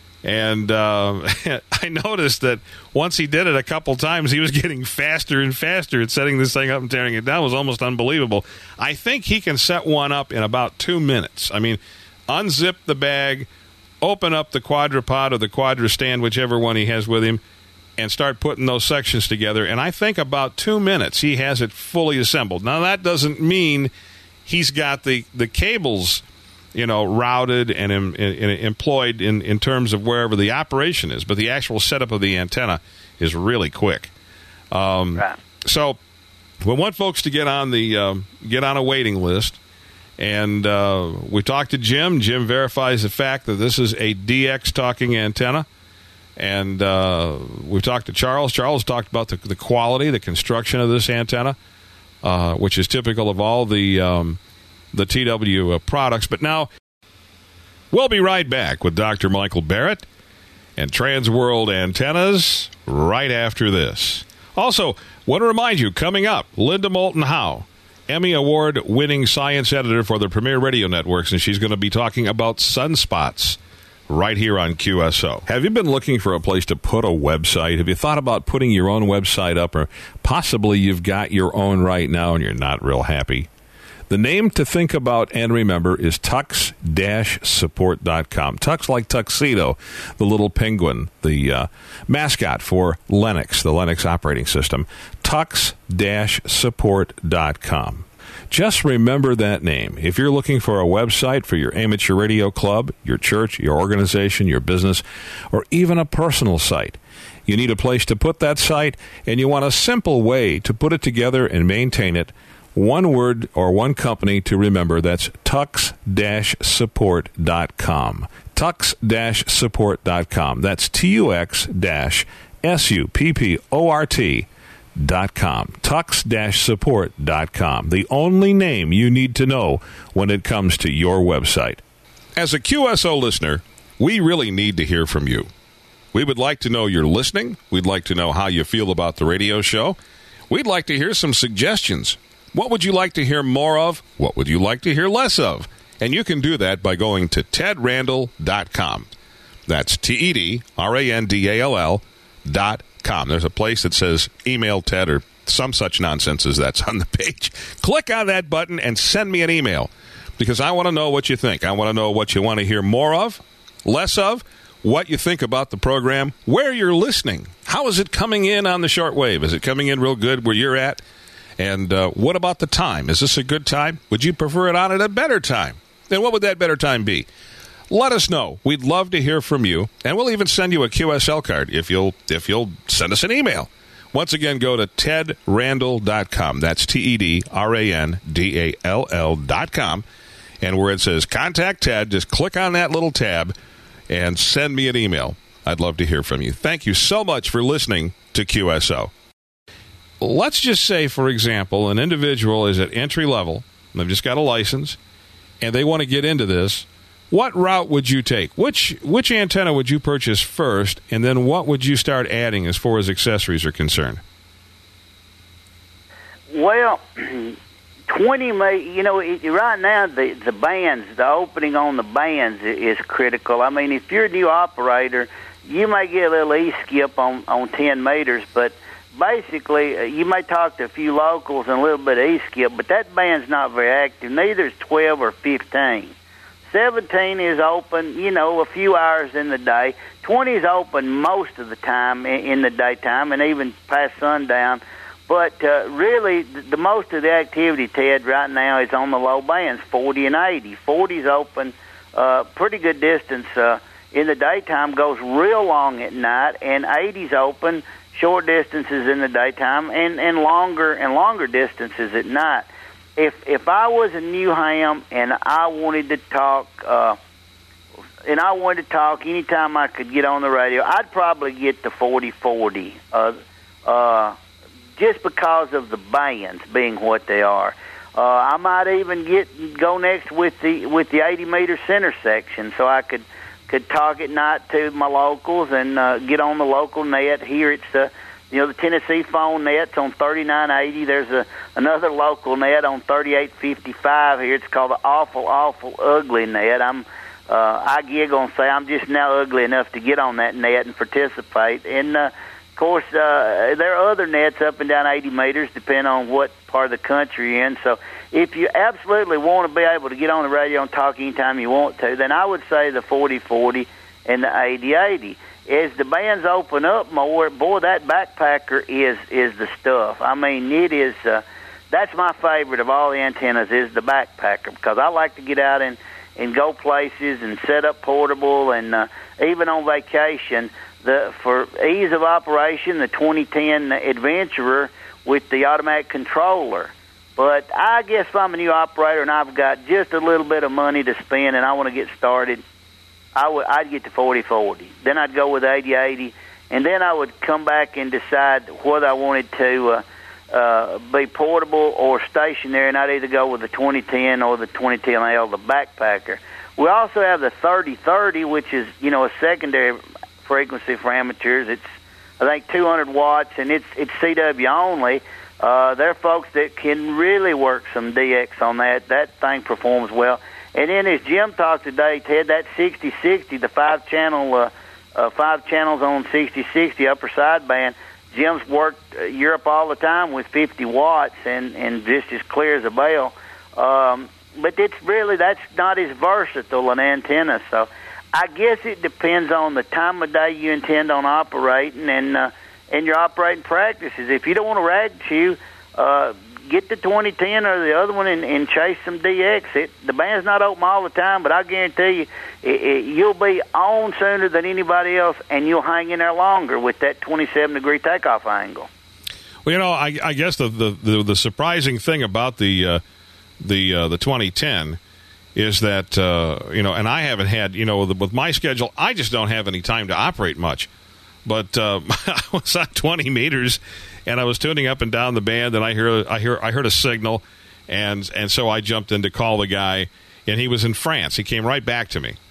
And uh, I noticed that once he did it a couple times, he was getting faster and faster at setting this thing up and tearing it down. It was almost unbelievable. I think he can set one up in about two minutes. I mean, unzip the bag, open up the quadrupod or the quadra stand, whichever one he has with him, and start putting those sections together. And I think about two minutes he has it fully assembled. Now, that doesn't mean he's got the, the cables, you know, routed and em, in, employed in, in terms of wherever the operation is, but the actual setup of the antenna is really quick. Um, right. So we want folks to get on the um, get on a waiting list. And uh, we talked to Jim. Jim verifies the fact that this is a D X talking antenna. And uh, we've talked to Charles. Charles talked about the, the quality, the construction of this antenna, uh, which is typical of all the um, the T W uh, products. But now we'll be right back with Doctor Michael Barrett and Transworld Antennas right after this. Also, want to remind you, coming up, Linda Moulton Howe, Emmy Award-winning science editor for the Premier Radio Networks, and she's going to be talking about sunspots right here on Q S O. Have you been looking for a place to put a website? Have you thought about putting your own website up, or possibly you've got your own right now and you're not real happy? The name to think about and remember is tux dash support dot com. Tux like tuxedo, the little penguin, the uh, mascot for Linux, the Linux operating system. tux dash support dot com. Just remember that name. If you're looking for a website for your amateur radio club, your church, your organization, your business, or even a personal site, you need a place to put that site, and you want a simple way to put it together and maintain it. One word or one company to remember. That's tux dash support dot com. tux dash support dot com. That's T U X dash S U P P O R T dot com. tux dash support dot com. The only name you need to know when it comes to your website. As a Q S O listener, we really need to hear from you. We would like to know you're listening. We'd like to know how you feel about the radio show. We'd like to hear some suggestions. What would you like to hear more of? What would you like to hear less of? And you can do that by going to ted randall dot com. That's T E D R A N D A L L dot com. There's a place that says email Ted or some such nonsense as that's on the page. Click on that button and send me an email, because I want to know what you think. I want to know what you want to hear more of, less of, what you think about the program, where you're listening. How is it coming in on the shortwave? Is it coming in real good where you're at? And uh, what about the time? Is this a good time? Would you prefer it on at a better time? Then what would that better time be? Let us know. We'd love to hear from you, and we'll even send you a Q S L card if you'll if you'll send us an email. Once again, go to ted randall dot com. That's T E D R A N D A L L dot com. And where it says Contact Ted, just click on that little tab and send me an email. I'd love to hear from you. Thank you so much for listening to Q S O. Let's just say, for example, an individual is at entry level, they've just got a license, and they want to get into this. What route would you take? Which which antenna would you purchase first, and then what would you start adding as far as accessories are concerned? Well, twenty may, you know, right now the, the bands, the opening on the bands is critical. I mean, if you're a new operator, you may get a little E-skip on, on ten meters, but basically, uh, you may talk to a few locals and a little bit of E-Skip, but that band's not very active. Neither is twelve or fifteen. seventeen is open, you know, a few hours in the day. twenty is open most of the time in, in the daytime and even past sundown. But uh, really, the, the most of the activity, Ted, right now is on the low bands, forty and eighty. forty's open uh, pretty good distance uh, in the daytime, goes real long at night, and eighty's open short distances in the daytime and, and longer and longer distances at night. If if I was a new ham and I wanted to talk, uh, and I wanted to talk anytime I could get on the radio, I'd probably get the forty forty. Uh, uh, just because of the bands being what they are. Uh, I might even get go next with the with the eighty meter center section, so I could could talk at night to my locals and uh, get on the local net. Here it's uh, you know the Tennessee phone net's on thirty-nine eighty. There's a another local net on thirty-eight fifty-five here. It's called the Awful Awful Ugly Net. I'm uh, I giggle and say I'm just now ugly enough to get on that net and participate. And uh, Of course, uh, there are other nets up and down eighty meters, depending on what part of the country you're in. So if you absolutely want to be able to get on the radio and talk anytime you want to, then I would say the forty forty and the eighty eighty. As the bands open up more, boy, that backpacker is, is the stuff. I mean, it is, uh, that's my favorite of all the antennas is the backpacker, because I like to get out and, and go places and set up portable, and uh, even on vacation, The, for ease of operation, the twenty ten Adventurer with the automatic controller. But I guess if I'm a new operator and I've got just a little bit of money to spend and I want to get started, I would, I'd get the forty forty. Then I'd go with eighty eighty, and then I would come back and decide whether I wanted to uh, uh, be portable or stationary, and I'd either go with the twenty ten or the twenty ten L, the backpacker. We also have the thirty thirty, which is, you know, a secondary frequency for amateurs. It's, I think, two hundred watts, and it's it's C W only. Uh, there are folks that can really work some D X on that. That thing performs well. And then as Jim talked today, Ted, that sixty sixty, the five channel, uh, uh, five channels on sixty sixty upper sideband. Jim's worked uh, Europe all the time with fifty watts and and just as clear as a bell. Um, but it's really that's not as versatile an antenna. So I guess it depends on the time of day you intend on operating and uh, and your operating practices. If you don't want to rag chew, uh, get the twenty ten or the other one and, and chase some D X. It, the band's not open all the time, but I guarantee you it, it, you'll be on sooner than anybody else, and you'll hang in there longer with that twenty-seven degree takeoff angle. Well, you know, I, I guess the, the, the, the surprising thing about the uh, the uh, the twenty ten is that, uh, you know, and I haven't had, you know, with my schedule, I just don't have any time to operate much. But uh, I was on twenty meters, and I was tuning up and down the band, and I hear, I hear, I heard a signal, and and so I jumped in to call the guy, and he was in France. He came right back to me,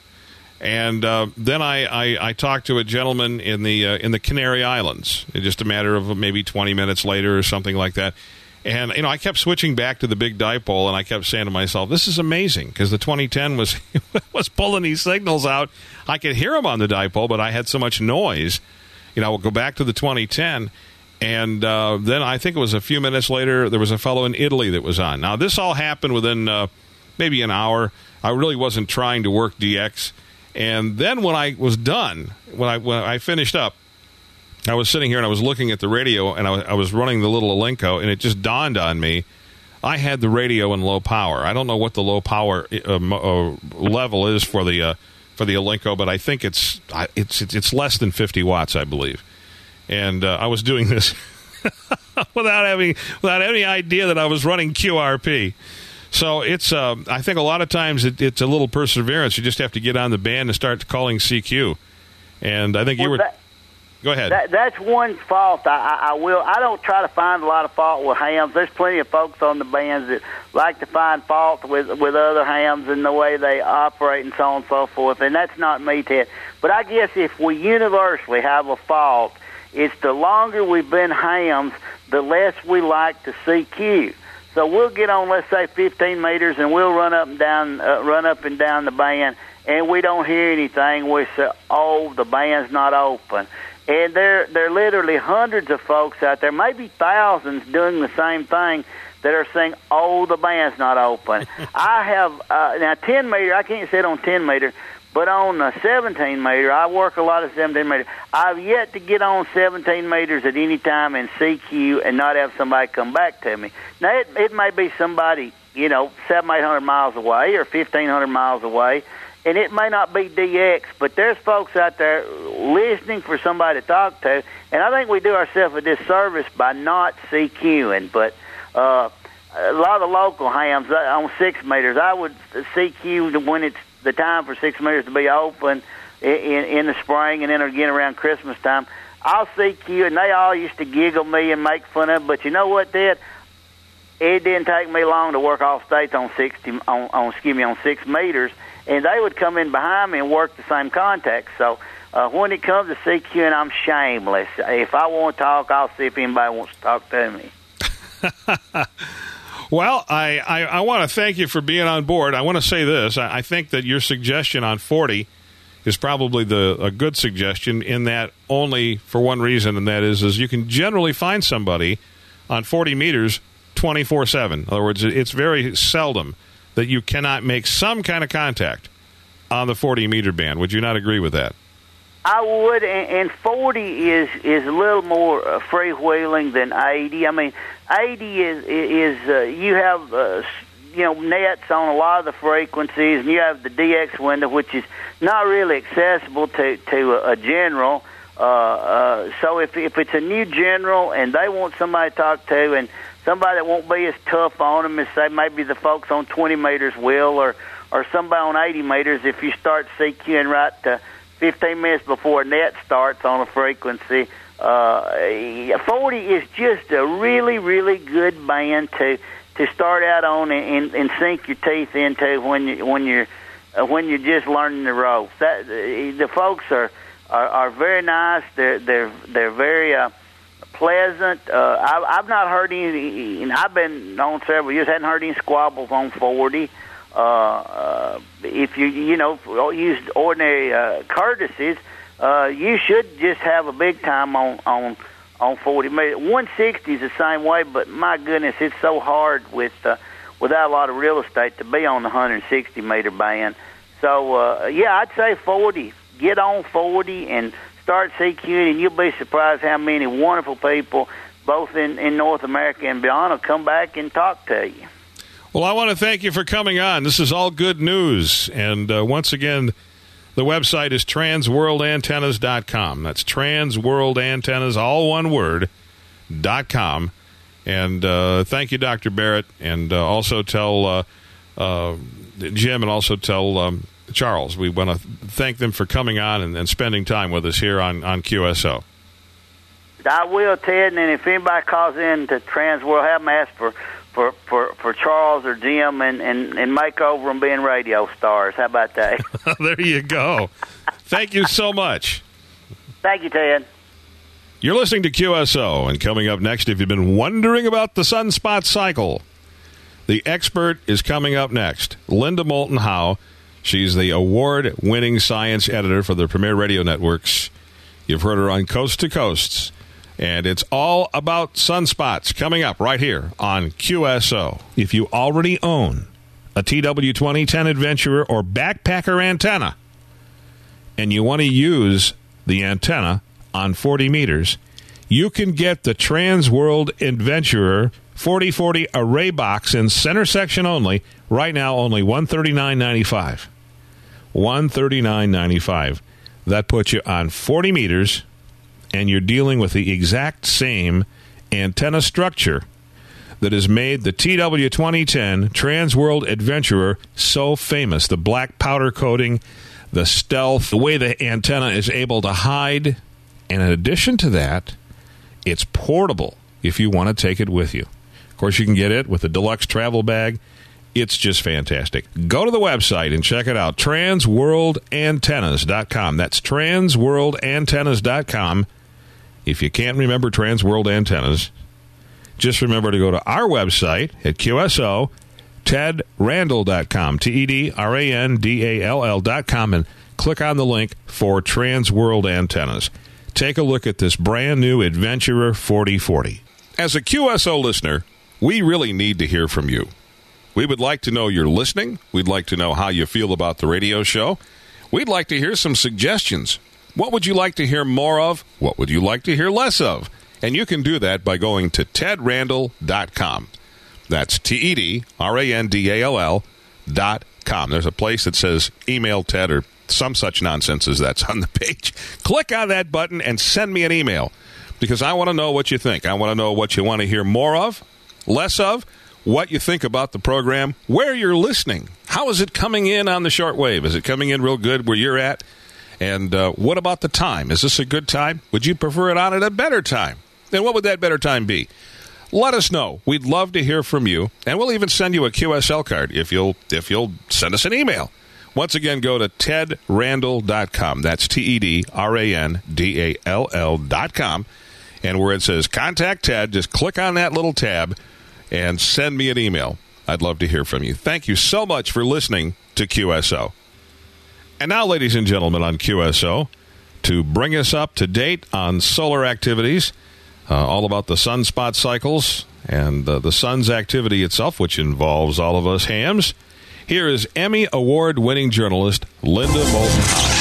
and uh, then I, I, I talked to a gentleman in the uh, in the Canary Islands. In just a matter of maybe twenty minutes later or something like that. And, you know, I kept switching back to the big dipole, and I kept saying to myself, this is amazing, because the twenty ten was was pulling these signals out. I could hear them on the dipole, but I had so much noise. You know, I would go back to the twenty ten, and uh, then I think it was a few minutes later, there was a fellow in Italy that was on. Now, this all happened within uh, maybe an hour. I really wasn't trying to work D X. And then when I was done, when I when I finished up, I was sitting here and I was looking at the radio, and I was, I was running the little Alinco, and it just dawned on me, I had the radio in low power. I don't know what the low power uh, uh, level is for the uh, for the Alinco, but I think it's it's it's less than fifty watts, I believe. And uh, I was doing this without having without any idea that I was running Q R P. So it's uh, I think a lot of times it, it's a little perseverance. You just have to get on the band and start calling C Q. And I think well, you were. That- Go ahead. That, that's one fault. I, I, I will. I don't try to find a lot of fault with hams. There's plenty of folks on the bands that like to find fault with with other hams and the way they operate and so on and so forth. And that's not me, Ted. But I guess if we universally have a fault, it's the longer we've been hams, the less we like to C Q. So we'll get on, let's say, fifteen meters, and we'll run up and down, uh, run up and down the band, and we don't hear anything. We say, "Oh, the band's not open." And there, there are literally hundreds of folks out there, maybe thousands, doing the same thing that are saying, oh, the band's not open. I have, uh, now ten meter, I can't sit on ten meter, but on the seventeen meter, I work a lot of seventeen meter. I've yet to get on seventeen meters at any time in C Q and not have somebody come back to me. Now, it, it may be somebody, you know, seven, eight hundred miles away or fifteen hundred miles away, and it may not be D X, but there's folks out there listening for somebody to talk to, and I think we do ourselves a disservice by not CQing. But uh, a lot of the local hams on six meters, I would C Q when it's the time for six meters to be open in, in the spring and then again around Christmas time. I'll C Q, and they all used to giggle me and make fun of it, but you know what, Dad? It didn't take me long to work off states on sixty, on, on excuse me, on six meters, and they would come in behind me and work the same contacts. So uh, when it comes to CQing, I'm shameless. If I want to talk, I'll see if anybody wants to talk to me. Well, I, I, I want to thank you for being on board. I want to say this. I, I think that your suggestion on forty is probably the a good suggestion in that only for one reason, and that is, is you can generally find somebody on forty meters twenty-four seven. In other words, it's very seldom that you cannot make some kind of contact on the forty-meter band. Would you not agree with that? I would, and, and forty is is a little more uh, freewheeling than eighty. I mean, eighty is is uh, you have uh, you know nets on a lot of the frequencies, and you have the D X window, which is not really accessible to to a, a general. Uh, uh, so if if it's a new general and they want somebody to talk to, and somebody that won't be as tough on them as say maybe the folks on twenty meters will, or or somebody on eighty meters, if you start CQing right to fifteen minutes before net starts on a frequency, uh, forty is just a really, really good band to to start out on and, and sink your teeth into when you when you're uh, when you're just learning the ropes. That the folks are, are, are very nice. They're they're they're very uh, pleasant. Uh, I, I've not heard any, and I've been on several years. Hadn't heard any squabbles on forty. Uh, uh, if you you know use ordinary uh, courtesies, uh, you should just have a big time on on on forty. one sixty is the same way, but my goodness, it's so hard with uh, without a lot of real estate to be on the one sixty meter band. So uh, yeah, I'd say forty. Get on forty and start CQing, and you'll be surprised how many wonderful people, both in, in North America and beyond, will come back and talk to you. Well, I want to thank you for coming on. This is all good news. And uh, once again, the website is trans world antennas dot com. That's Transworld Antennas, all one word, dot com. And uh, thank you, Doctor Barrett. And uh, also tell uh, uh, Jim and also tell um, Charles. We want to thank them for coming on and, and spending time with us here on, on Q S O. I will, Ted. And if anybody calls in to Transworld, have them ask for For, for, for Charles or Jim and, and, and make over them being radio stars. How about that? There you go. Thank you so much. Thank you, Ted. You're listening to Q S O, and coming up next, if you've been wondering about the sunspot cycle, the expert is coming up next. Linda Moulton Howe. She's the award-winning science editor for the Premier Radio Networks. You've heard her on Coast to Coasts. And it's all about sunspots coming up right here on Q S O. If you already own a T W twenty ten Adventurer or Backpacker antenna, and you want to use the antenna on forty meters, you can get the Transworld Adventurer forty forty array box in center section only. Right now, only one hundred thirty-nine dollars and ninety-five cents. one hundred thirty-nine dollars and ninety-five cents. That puts you on forty meters, and you're dealing with the exact same antenna structure that has made the T W twenty ten Transworld Adventurer so famous. The black powder coating, the stealth, the way the antenna is able to hide. And in addition to that, it's portable if you want to take it with you. Of course, you can get it with the deluxe travel bag. It's just fantastic. Go to the website and check it out, transworld antennas dot com. That's transworld antennas dot com. If you can't remember Transworld Antennas, just remember to go to our website at Q S O, ted randall dot com, T E D R A N D A L L dot com, and click on the link for Transworld Antennas. take a look at this brand new Adventurer forty forty. As a Q S O listener, we really need to hear from you. We would like to know you're listening. We'd like to know how you feel about the radio show. We'd like to hear some suggestions. What would you like to hear more of? What would you like to hear less of? And you can do that by going to ted randall dot com. That's T E D R A N D A L L dot com. There's a place that says email Ted or some such nonsense as that's on the page. Click on that button and send me an email because I want to know what you think. I want to know what you want to hear more of, less of, what you think about the program, where you're listening. How is it coming in on the shortwave? Is it coming in real good where you're at? And uh, what about the time? Is this a good time? Would you prefer it on at a better time? And what would that better time be? Let us know. We'd love to hear from you, and we'll even send you a Q S L card if you'll if you'll send us an email. Once again, go to ted randall dot com. That's T E D R A N D A L L dot com. And where it says Contact Ted, just click on that little tab and send me an email. I'd love to hear from you. Thank you so much for listening to Q S O. And now, ladies and gentlemen, on Q S O, to bring us up to date on solar activities, uh, all about the sunspot cycles and uh, the sun's activity itself, which involves all of us hams, here is Emmy Award-winning journalist Linda Moulton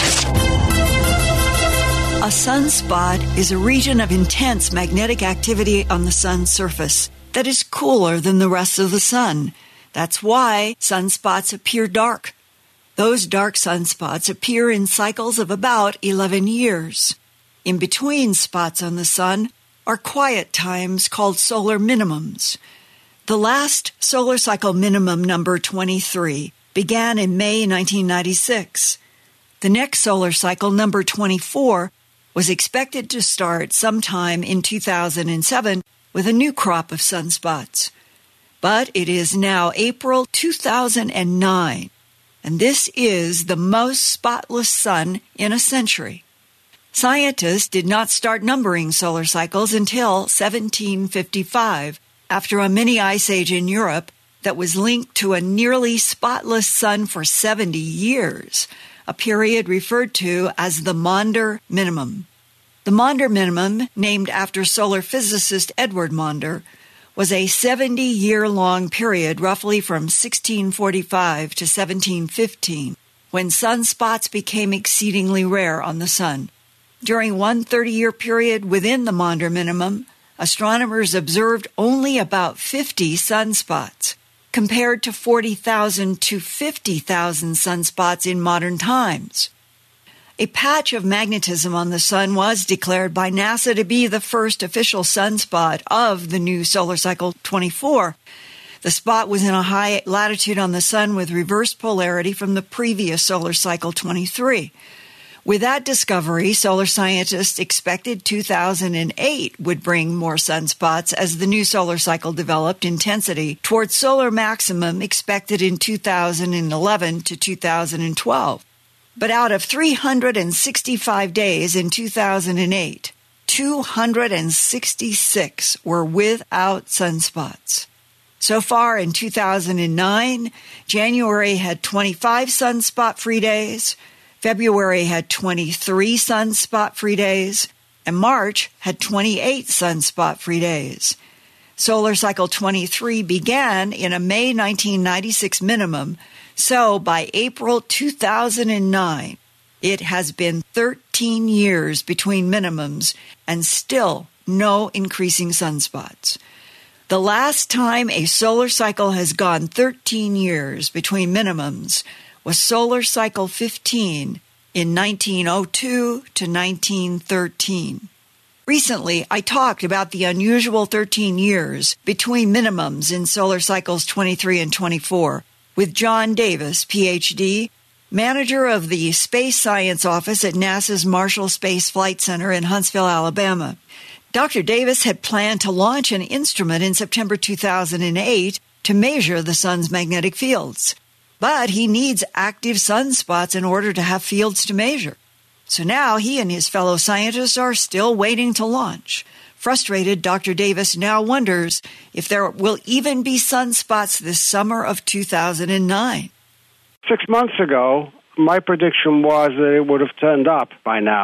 Howe. A sunspot is a region of intense magnetic activity on the sun's surface that is cooler than the rest of the sun. That's why sunspots appear dark. Those dark sunspots appear in cycles of about eleven years. In between spots on the sun are quiet times called solar minimums. The last solar cycle minimum, number twenty-three, began in May nineteen ninety-six. The next solar cycle, number twenty-four, was expected to start sometime in two thousand seven with a new crop of sunspots. But it is now April two thousand nine, and this is the most spotless sun in a century. Scientists did not start numbering solar cycles until seventeen fifty-five, after a mini ice age in Europe that was linked to a nearly spotless sun for seventy years, a period referred to as the Maunder Minimum. The Maunder Minimum, named after solar physicist Edward Maunder, was a seventy-year-long period roughly from sixteen forty-five to seventeen fifteen, when sunspots became exceedingly rare on the sun. During one thirty-year period within the Maunder Minimum, astronomers observed only about fifty sunspots, compared to forty thousand to fifty thousand sunspots in modern times. A patch of magnetism on the sun was declared by NASA to be the first official sunspot of the new solar cycle twenty-four. The spot was in a high latitude on the sun with reverse polarity from the previous solar cycle twenty-three. With that discovery, solar scientists expected two thousand eight would bring more sunspots as the new solar cycle developed intensity towards solar maximum expected in two thousand eleven to two thousand twelve. But out of three hundred sixty-five days in two thousand eight, two hundred sixty-six were without sunspots. So far in two thousand nine, January had twenty-five sunspot-free days, February had twenty-three sunspot-free days, and March had twenty-eight sunspot-free days. Solar cycle twenty-three began in a May nineteen ninety-six minimum, so by April two thousand nine, it has been thirteen years between minimums and still no increasing sunspots. The last time a solar cycle has gone thirteen years between minimums was solar cycle fifteen in nineteen oh two to nineteen thirteen. Recently, I talked about the unusual thirteen years between minimums in solar cycles twenty-three and twenty-four with John Davis, P H D, manager of the Space Science Office at NASA's Marshall Space Flight Center in Huntsville, Alabama. Doctor Davis had planned to launch an instrument in September two thousand eight to measure the sun's magnetic fields. But he needs active sunspots in order to have fields to measure. So now he and his fellow scientists are still waiting to launch. Frustrated, Doctor Davis now wonders if there will even be sunspots this summer of two thousand nine. Six months ago, my prediction was that it would have turned up by now.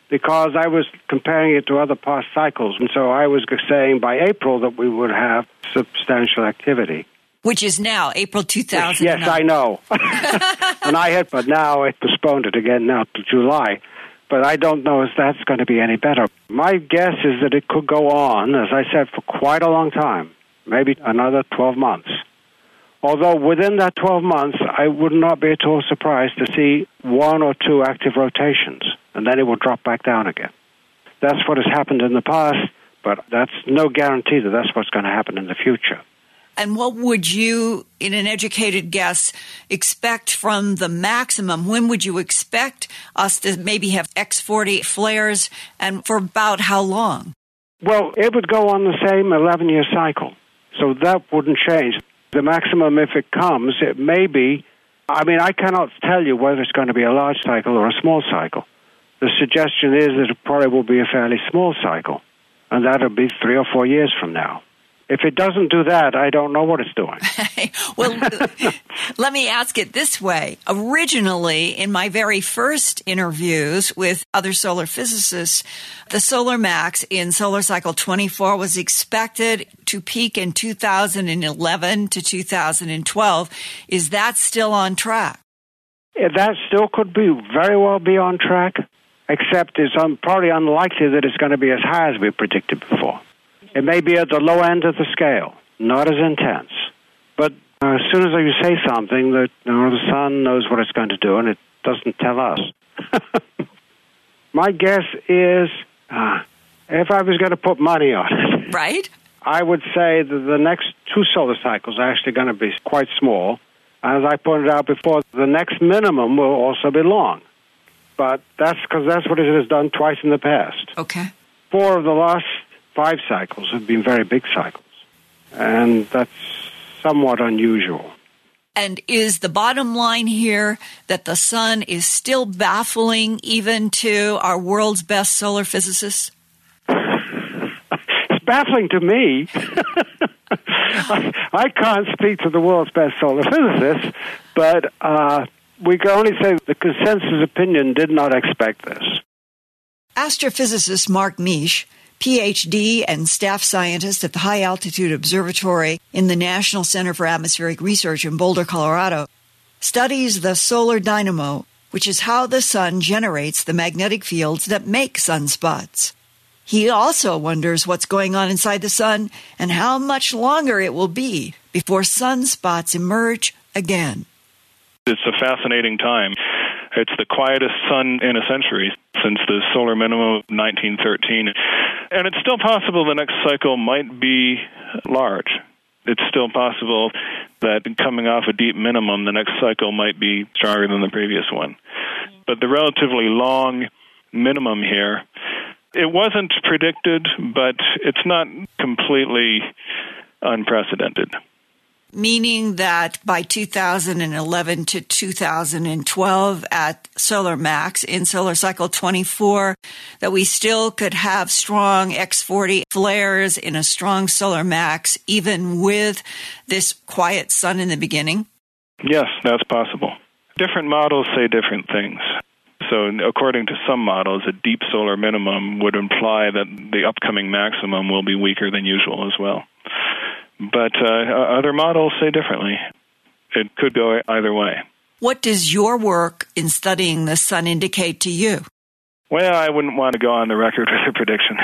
because I was comparing it to other past cycles. And so I was saying by April that we would have substantial activity. Which is now, April two thousand nine. Yes, I know. And I had, but now I postponed it again now to July. But I don't know if that's going to be any better. My guess is that it could go on, as I said, for quite a long time, maybe another twelve months. Although within that twelve months, I would not be at all surprised to see one or two active rotations, and then it will drop back down again. That's what has happened in the past, but that's no guarantee that that's what's going to happen in the future. And what would you, in an educated guess, expect from the maximum? When would you expect us to maybe have X forty flares, and for about how long? Well, it would go on the same eleven-year cycle, so that wouldn't change. The maximum, if it comes, it may be, I mean, I cannot tell you whether it's going to be a large cycle or a small cycle. The suggestion is that it probably will be a fairly small cycle, and that'll be three or four years from now. If it doesn't do that, I don't know what it's doing. Well, let me ask it this way. Originally, in my very first interviews with other solar physicists, the solar max in solar cycle twenty-four was expected to peak in two thousand eleven to two thousand twelve. Is that still on track? Yeah, that still could be very well be on track, except it's un- probably unlikely that it's going to be as high as we predicted before. It may be at the low end of the scale, not as intense. But uh, as soon as you say something, that you know, the sun knows what it's going to do, and it doesn't tell us. My guess is, uh, if I was going to put money on it, right, I would say that the next two solar cycles are actually going to be quite small. As I pointed out before, the next minimum will also be long. But that's because that's what it has done twice in the past. Okay. Four of the last five cycles have been very big cycles, and that's somewhat unusual. And is the bottom line here that the sun is still baffling even to our world's best solar physicists? It's baffling to me. I, I can't speak to the world's best solar physicists, but uh, we can only say the consensus opinion did not expect this. Astrophysicist Mark Misch, P H D and staff scientist at the High Altitude Observatory in the National Center for Atmospheric Research in Boulder, Colorado, studies the solar dynamo, which is how the sun generates the magnetic fields that make sunspots. He also wonders what's going on inside the sun and how much longer it will be before sunspots emerge again. It's a fascinating time. It's the quietest sun in a century since the solar minimum of nineteen thirteen. And it's still possible the next cycle might be large. It's still possible that coming off a deep minimum, the next cycle might be stronger than the previous one. But the relatively long minimum here, it wasn't predicted, but it's not completely unprecedented. Meaning that by two thousand eleven to two thousand twelve at Solar Max in solar cycle twenty-four, that we still could have strong X forty flares in a strong Solar Max, even with this quiet sun in the beginning? Yes, that's possible. Different models say different things. So according to some models, a deep solar minimum would imply that the upcoming maximum will be weaker than usual as well. But uh, other models say differently. It could go either way. What does your work in studying the sun indicate to you? Well, I wouldn't want to go on the record with a prediction.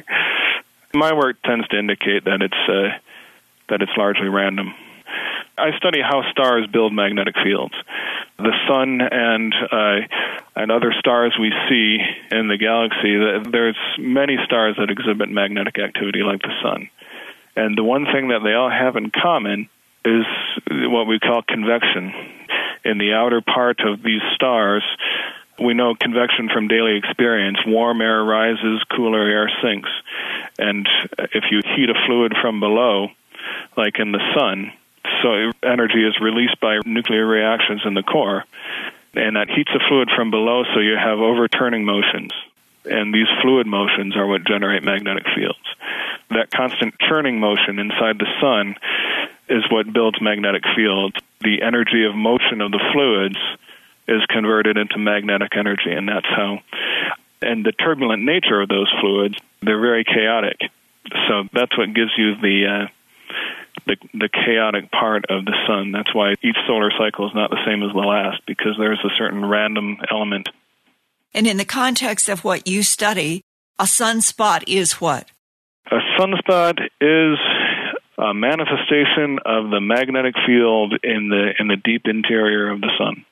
My work tends to indicate that it's uh, that it's largely random. I study how stars build magnetic fields. The sun and uh, and other stars we see in the galaxy, there's many stars that exhibit magnetic activity like the sun. And the one thing that they all have in common is what we call convection. In the outer part of these stars, we know convection from daily experience. Warm air rises, cooler air sinks. And if you heat a fluid from below, like in the sun, so energy is released by nuclear reactions in the core, and that heats the fluid from below, so you have overturning motions. And these fluid motions are what generate magnetic fields. That constant churning motion inside the sun is what builds magnetic fields. The energy of motion of the fluids is converted into magnetic energy, and that's how and the turbulent nature of those fluids, they're very chaotic. So that's what gives you the, uh, the the chaotic part of the sun. That's why each solar cycle is not the same as the last, because there's a certain random element. And in the context of what you study, a sunspot is what? A sunspot is a manifestation of the magnetic field in the in the deep interior of the sun.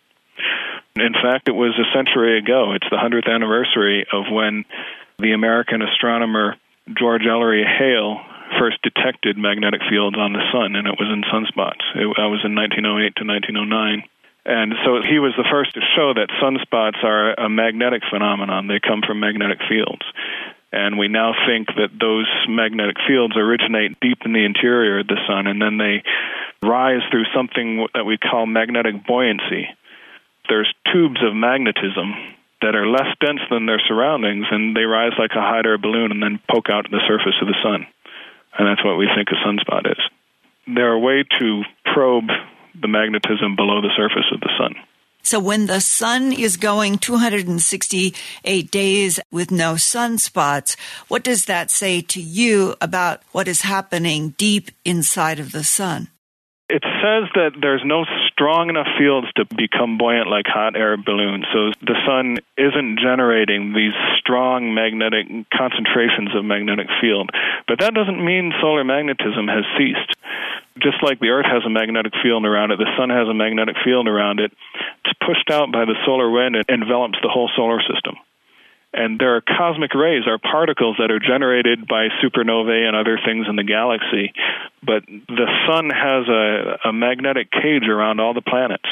In fact, it was a century ago. It's the hundredth anniversary of when the American astronomer George Ellery Hale first detected magnetic fields on the sun, and it was in sunspots. It that was in nineteen oh eight to nineteen oh nine. And so he was the first to show that sunspots are a magnetic phenomenon. They come from magnetic fields. And we now think that those magnetic fields originate deep in the interior of the sun, and then they rise through something that we call magnetic buoyancy. There's tubes of magnetism that are less dense than their surroundings, and they rise like a hot air balloon and then poke out to the surface of the sun. And that's what we think a sunspot is. They're a way to probe the magnetism below the surface of the sun. So when the sun is going two hundred sixty-eight days with no sunspots, what does that say to you about what is happening deep inside of the sun? It says that there's no strong enough fields to become buoyant like hot air balloons. So the sun isn't generating these strong magnetic concentrations of magnetic field. But that doesn't mean solar magnetism has ceased. Just like the Earth has a magnetic field around it, the sun has a magnetic field around it. It's pushed out by the solar wind and envelops the whole solar system. And there are cosmic rays, are particles that are generated by supernovae and other things in the galaxy. But the sun has a, a magnetic cage around all the planets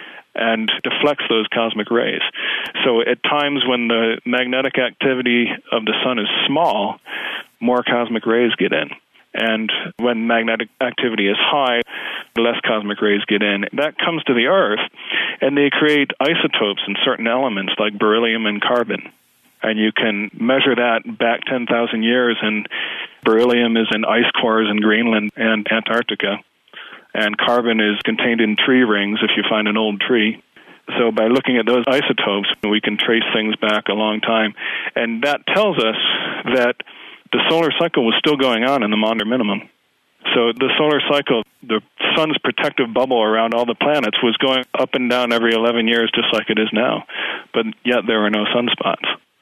and deflects those cosmic rays. So at times when the magnetic activity of the sun is small, more cosmic rays get in. And when magnetic activity is high, less cosmic rays get in. That comes to the Earth, and they create isotopes in certain elements like beryllium and carbon. And you can measure that back ten thousand years, and beryllium is in ice cores in Greenland and Antarctica. And carbon is contained in tree rings if you find an old tree. So by looking at those isotopes, we can trace things back a long time. And that tells us that the solar cycle was still going on in the Maunder minimum. So the solar cycle, the sun's protective bubble around all the planets, was going up and down every eleven years just like it is now. But yet there were no sunspots.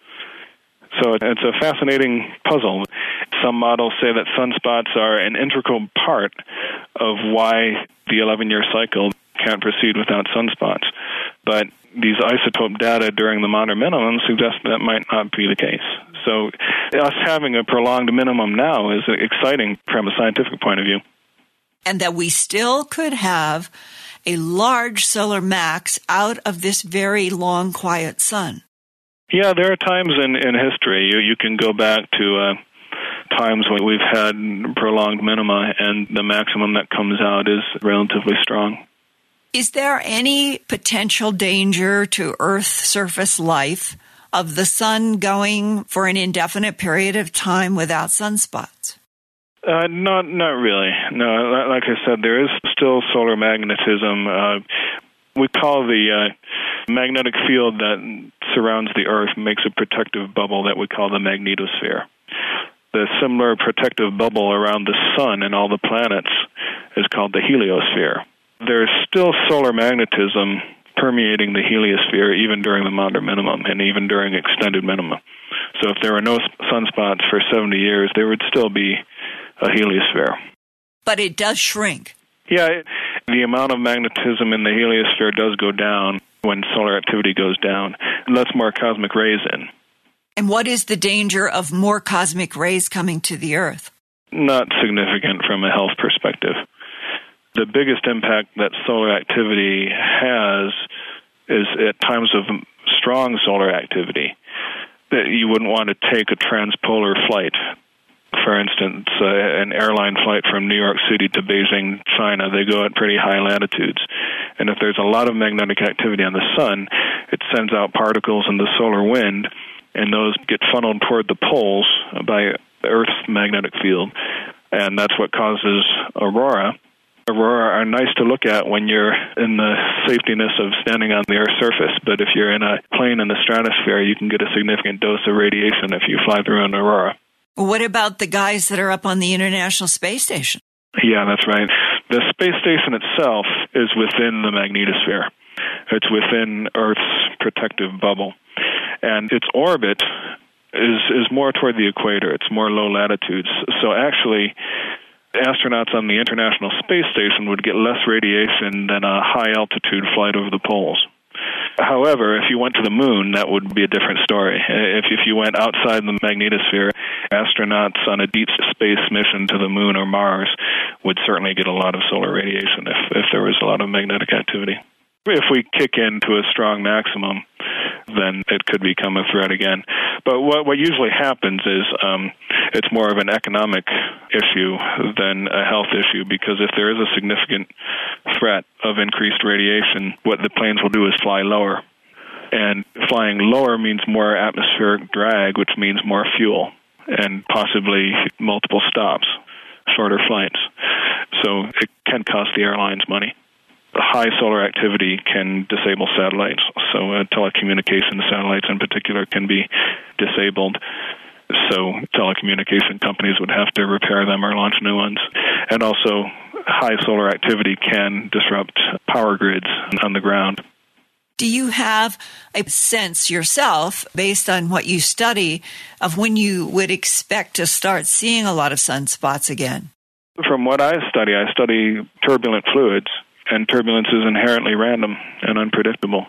So it's a fascinating puzzle. Some models say that sunspots are an integral part of why the eleven-year cycle can't proceed without sunspots. But these isotope data during the Maunder minimum suggest that might not be the case. So us having a prolonged minimum now is exciting from a scientific point of view. And that we still could have a large solar max out of this very long, quiet sun. Yeah, there are times in, in history. You, you can go back to uh, times when we've had prolonged minima, and the maximum that comes out is relatively strong. Is there any potential danger to Earth surface life of the sun going for an indefinite period of time without sunspots? Uh, not, not really. No, like I said, there is still solar magnetism. Uh, we call the uh, magnetic field that surrounds the Earth makes a protective bubble that we call the magnetosphere. The similar protective bubble around the sun and all the planets is called the heliosphere. There's still solar magnetism permeating the heliosphere even during the Maunder minimum and even during extended minima. So if there were no sunspots for seventy years, there would still be a heliosphere. But it does shrink. Yeah, it, the amount of magnetism in the heliosphere does go down when solar activity goes down. It lets more cosmic rays in. And what is the danger of more cosmic rays coming to the Earth? Not significant from a health perspective. The biggest impact that solar activity has is at times of strong solar activity that you wouldn't want to take a transpolar flight. For instance, uh, an airline flight from New York City to Beijing, China, they go at pretty high latitudes. And if there's a lot of magnetic activity on the sun, it sends out particles in the solar wind, and those get funneled toward the poles by the Earth's magnetic field. And that's what causes aurora. aurora are nice to look at when you're in the safetiness of standing on the Earth's surface, but if you're in a plane in the stratosphere, you can get a significant dose of radiation if you fly through an aurora. What about the guys that are up on the International Space Station? Yeah, that's right. The space station itself is within the magnetosphere. It's within Earth's protective bubble. And its orbit is is more toward the equator. It's more low latitudes. So actually, astronauts on the International Space Station would get less radiation than a high-altitude flight over the poles. However, if you went to the moon, that would be a different story. If if you went outside the magnetosphere, astronauts on a deep space mission to the moon or Mars would certainly get a lot of solar radiation if, if there was a lot of magnetic activity. If we kick into a strong maximum, then it could become a threat again. But what what usually happens is um, it's more of an economic issue than a health issue, because if there is a significant threat of increased radiation, what the planes will do is fly lower. And flying lower means more atmospheric drag, which means more fuel and possibly multiple stops, shorter flights. So it can cost the airlines money. High solar activity can disable satellites, so uh, telecommunication satellites in particular can be disabled. So telecommunication companies would have to repair them or launch new ones. And also, high solar activity can disrupt power grids on the ground. Do you have a sense yourself, based on what you study, of when you would expect to start seeing a lot of sunspots again? From what I study, I study turbulent fluids. And turbulence is inherently random and unpredictable.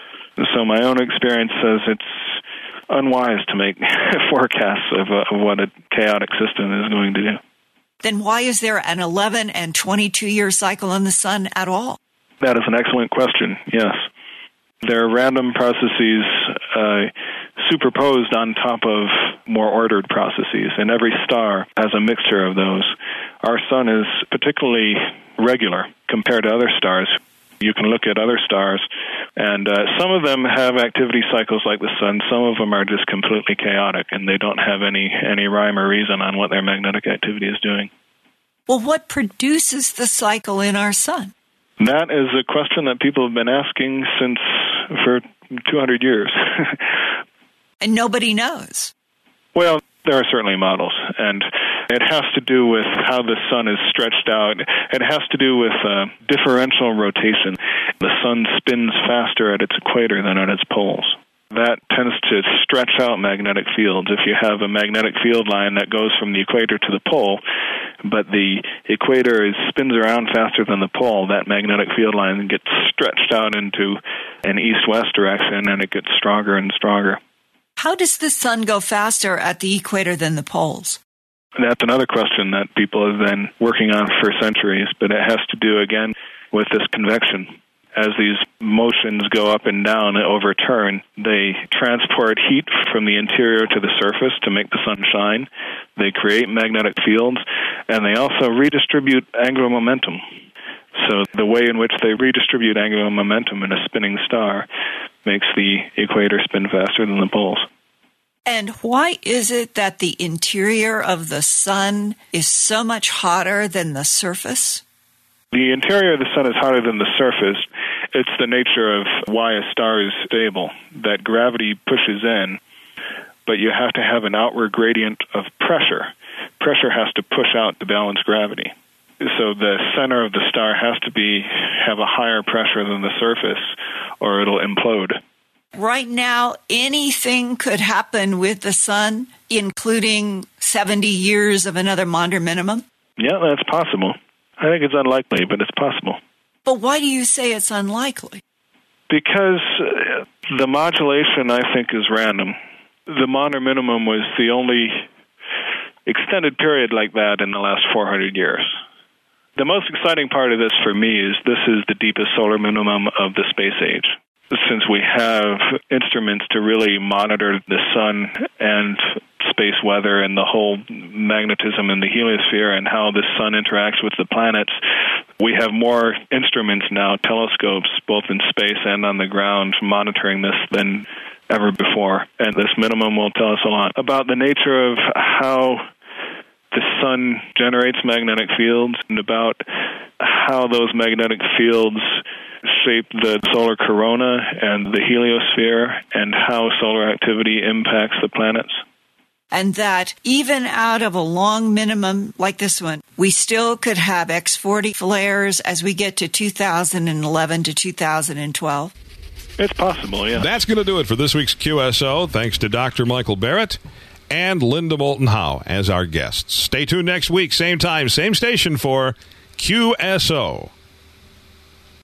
So my own experience says it's unwise to make forecasts of, uh, of what a chaotic system is going to do. Then why is there an eleven and twenty-two year cycle in the sun at all? That is an excellent question, yes. There are random processes uh, superposed on top of more ordered processes, and every star has a mixture of those. Our sun is particularly regular compared to other stars. You can look at other stars, and uh, some of them have activity cycles like the sun. Some of them are just completely chaotic, and they don't have any, any rhyme or reason on what their magnetic activity is doing. Well, what produces the cycle in our sun? That is a question that people have been asking since for two hundred years. And nobody knows. Well, there are certainly models, and it has to do with how the sun is stretched out. It has to do with uh, differential rotation. The sun spins faster at its equator than at its poles. That tends to stretch out magnetic fields. If you have a magnetic field line that goes from the equator to the pole, but the equator is, spins around faster than the pole, that magnetic field line gets stretched out into an east-west direction, and it gets stronger and stronger. How does the sun go faster at the equator than the poles? That's another question that people have been working on for centuries, but it has to do, again, with this convection. As these motions go up and down and overturn, they transport heat from the interior to the surface to make the sun shine. They create magnetic fields, and they also redistribute angular momentum. So the way in which they redistribute angular momentum in a spinning star makes the equator spin faster than the poles. And why is it that the interior of the sun is so much hotter than the surface? The interior of the sun is hotter than the surface. It's the nature of why a star is stable, that gravity pushes in, but you have to have an outward gradient of pressure. Pressure has to push out to balance gravity. So the center of the star has to be have a higher pressure than the surface, or it'll implode. Right now, anything could happen with the sun, including seventy years of another Maunder minimum? Yeah, that's possible. I think it's unlikely, but it's possible. But why do you say it's unlikely? Because uh, the modulation, I think, is random. The Maunder minimum was the only extended period like that in the last four hundred years. The most exciting part of this for me is this is the deepest solar minimum of the space age. Since we have instruments to really monitor the sun and space weather and the whole magnetism in the heliosphere and how the sun interacts with the planets, we have more instruments now, telescopes, both in space and on the ground, monitoring this than ever before. And this minimum will tell us a lot about the nature of how the sun generates magnetic fields and about how those magnetic fields shape the solar corona and the heliosphere and how solar activity impacts the planets. And that even out of a long minimum like this one, we still could have X forty flares as we get to two thousand eleven to two thousand twelve? It's possible, yeah. That's going to do it for this week's Q S O. Thanks to Doctor Michael Barrett and Linda Moulton Howe as our guests. Stay tuned next week, same time, same station for Q S O.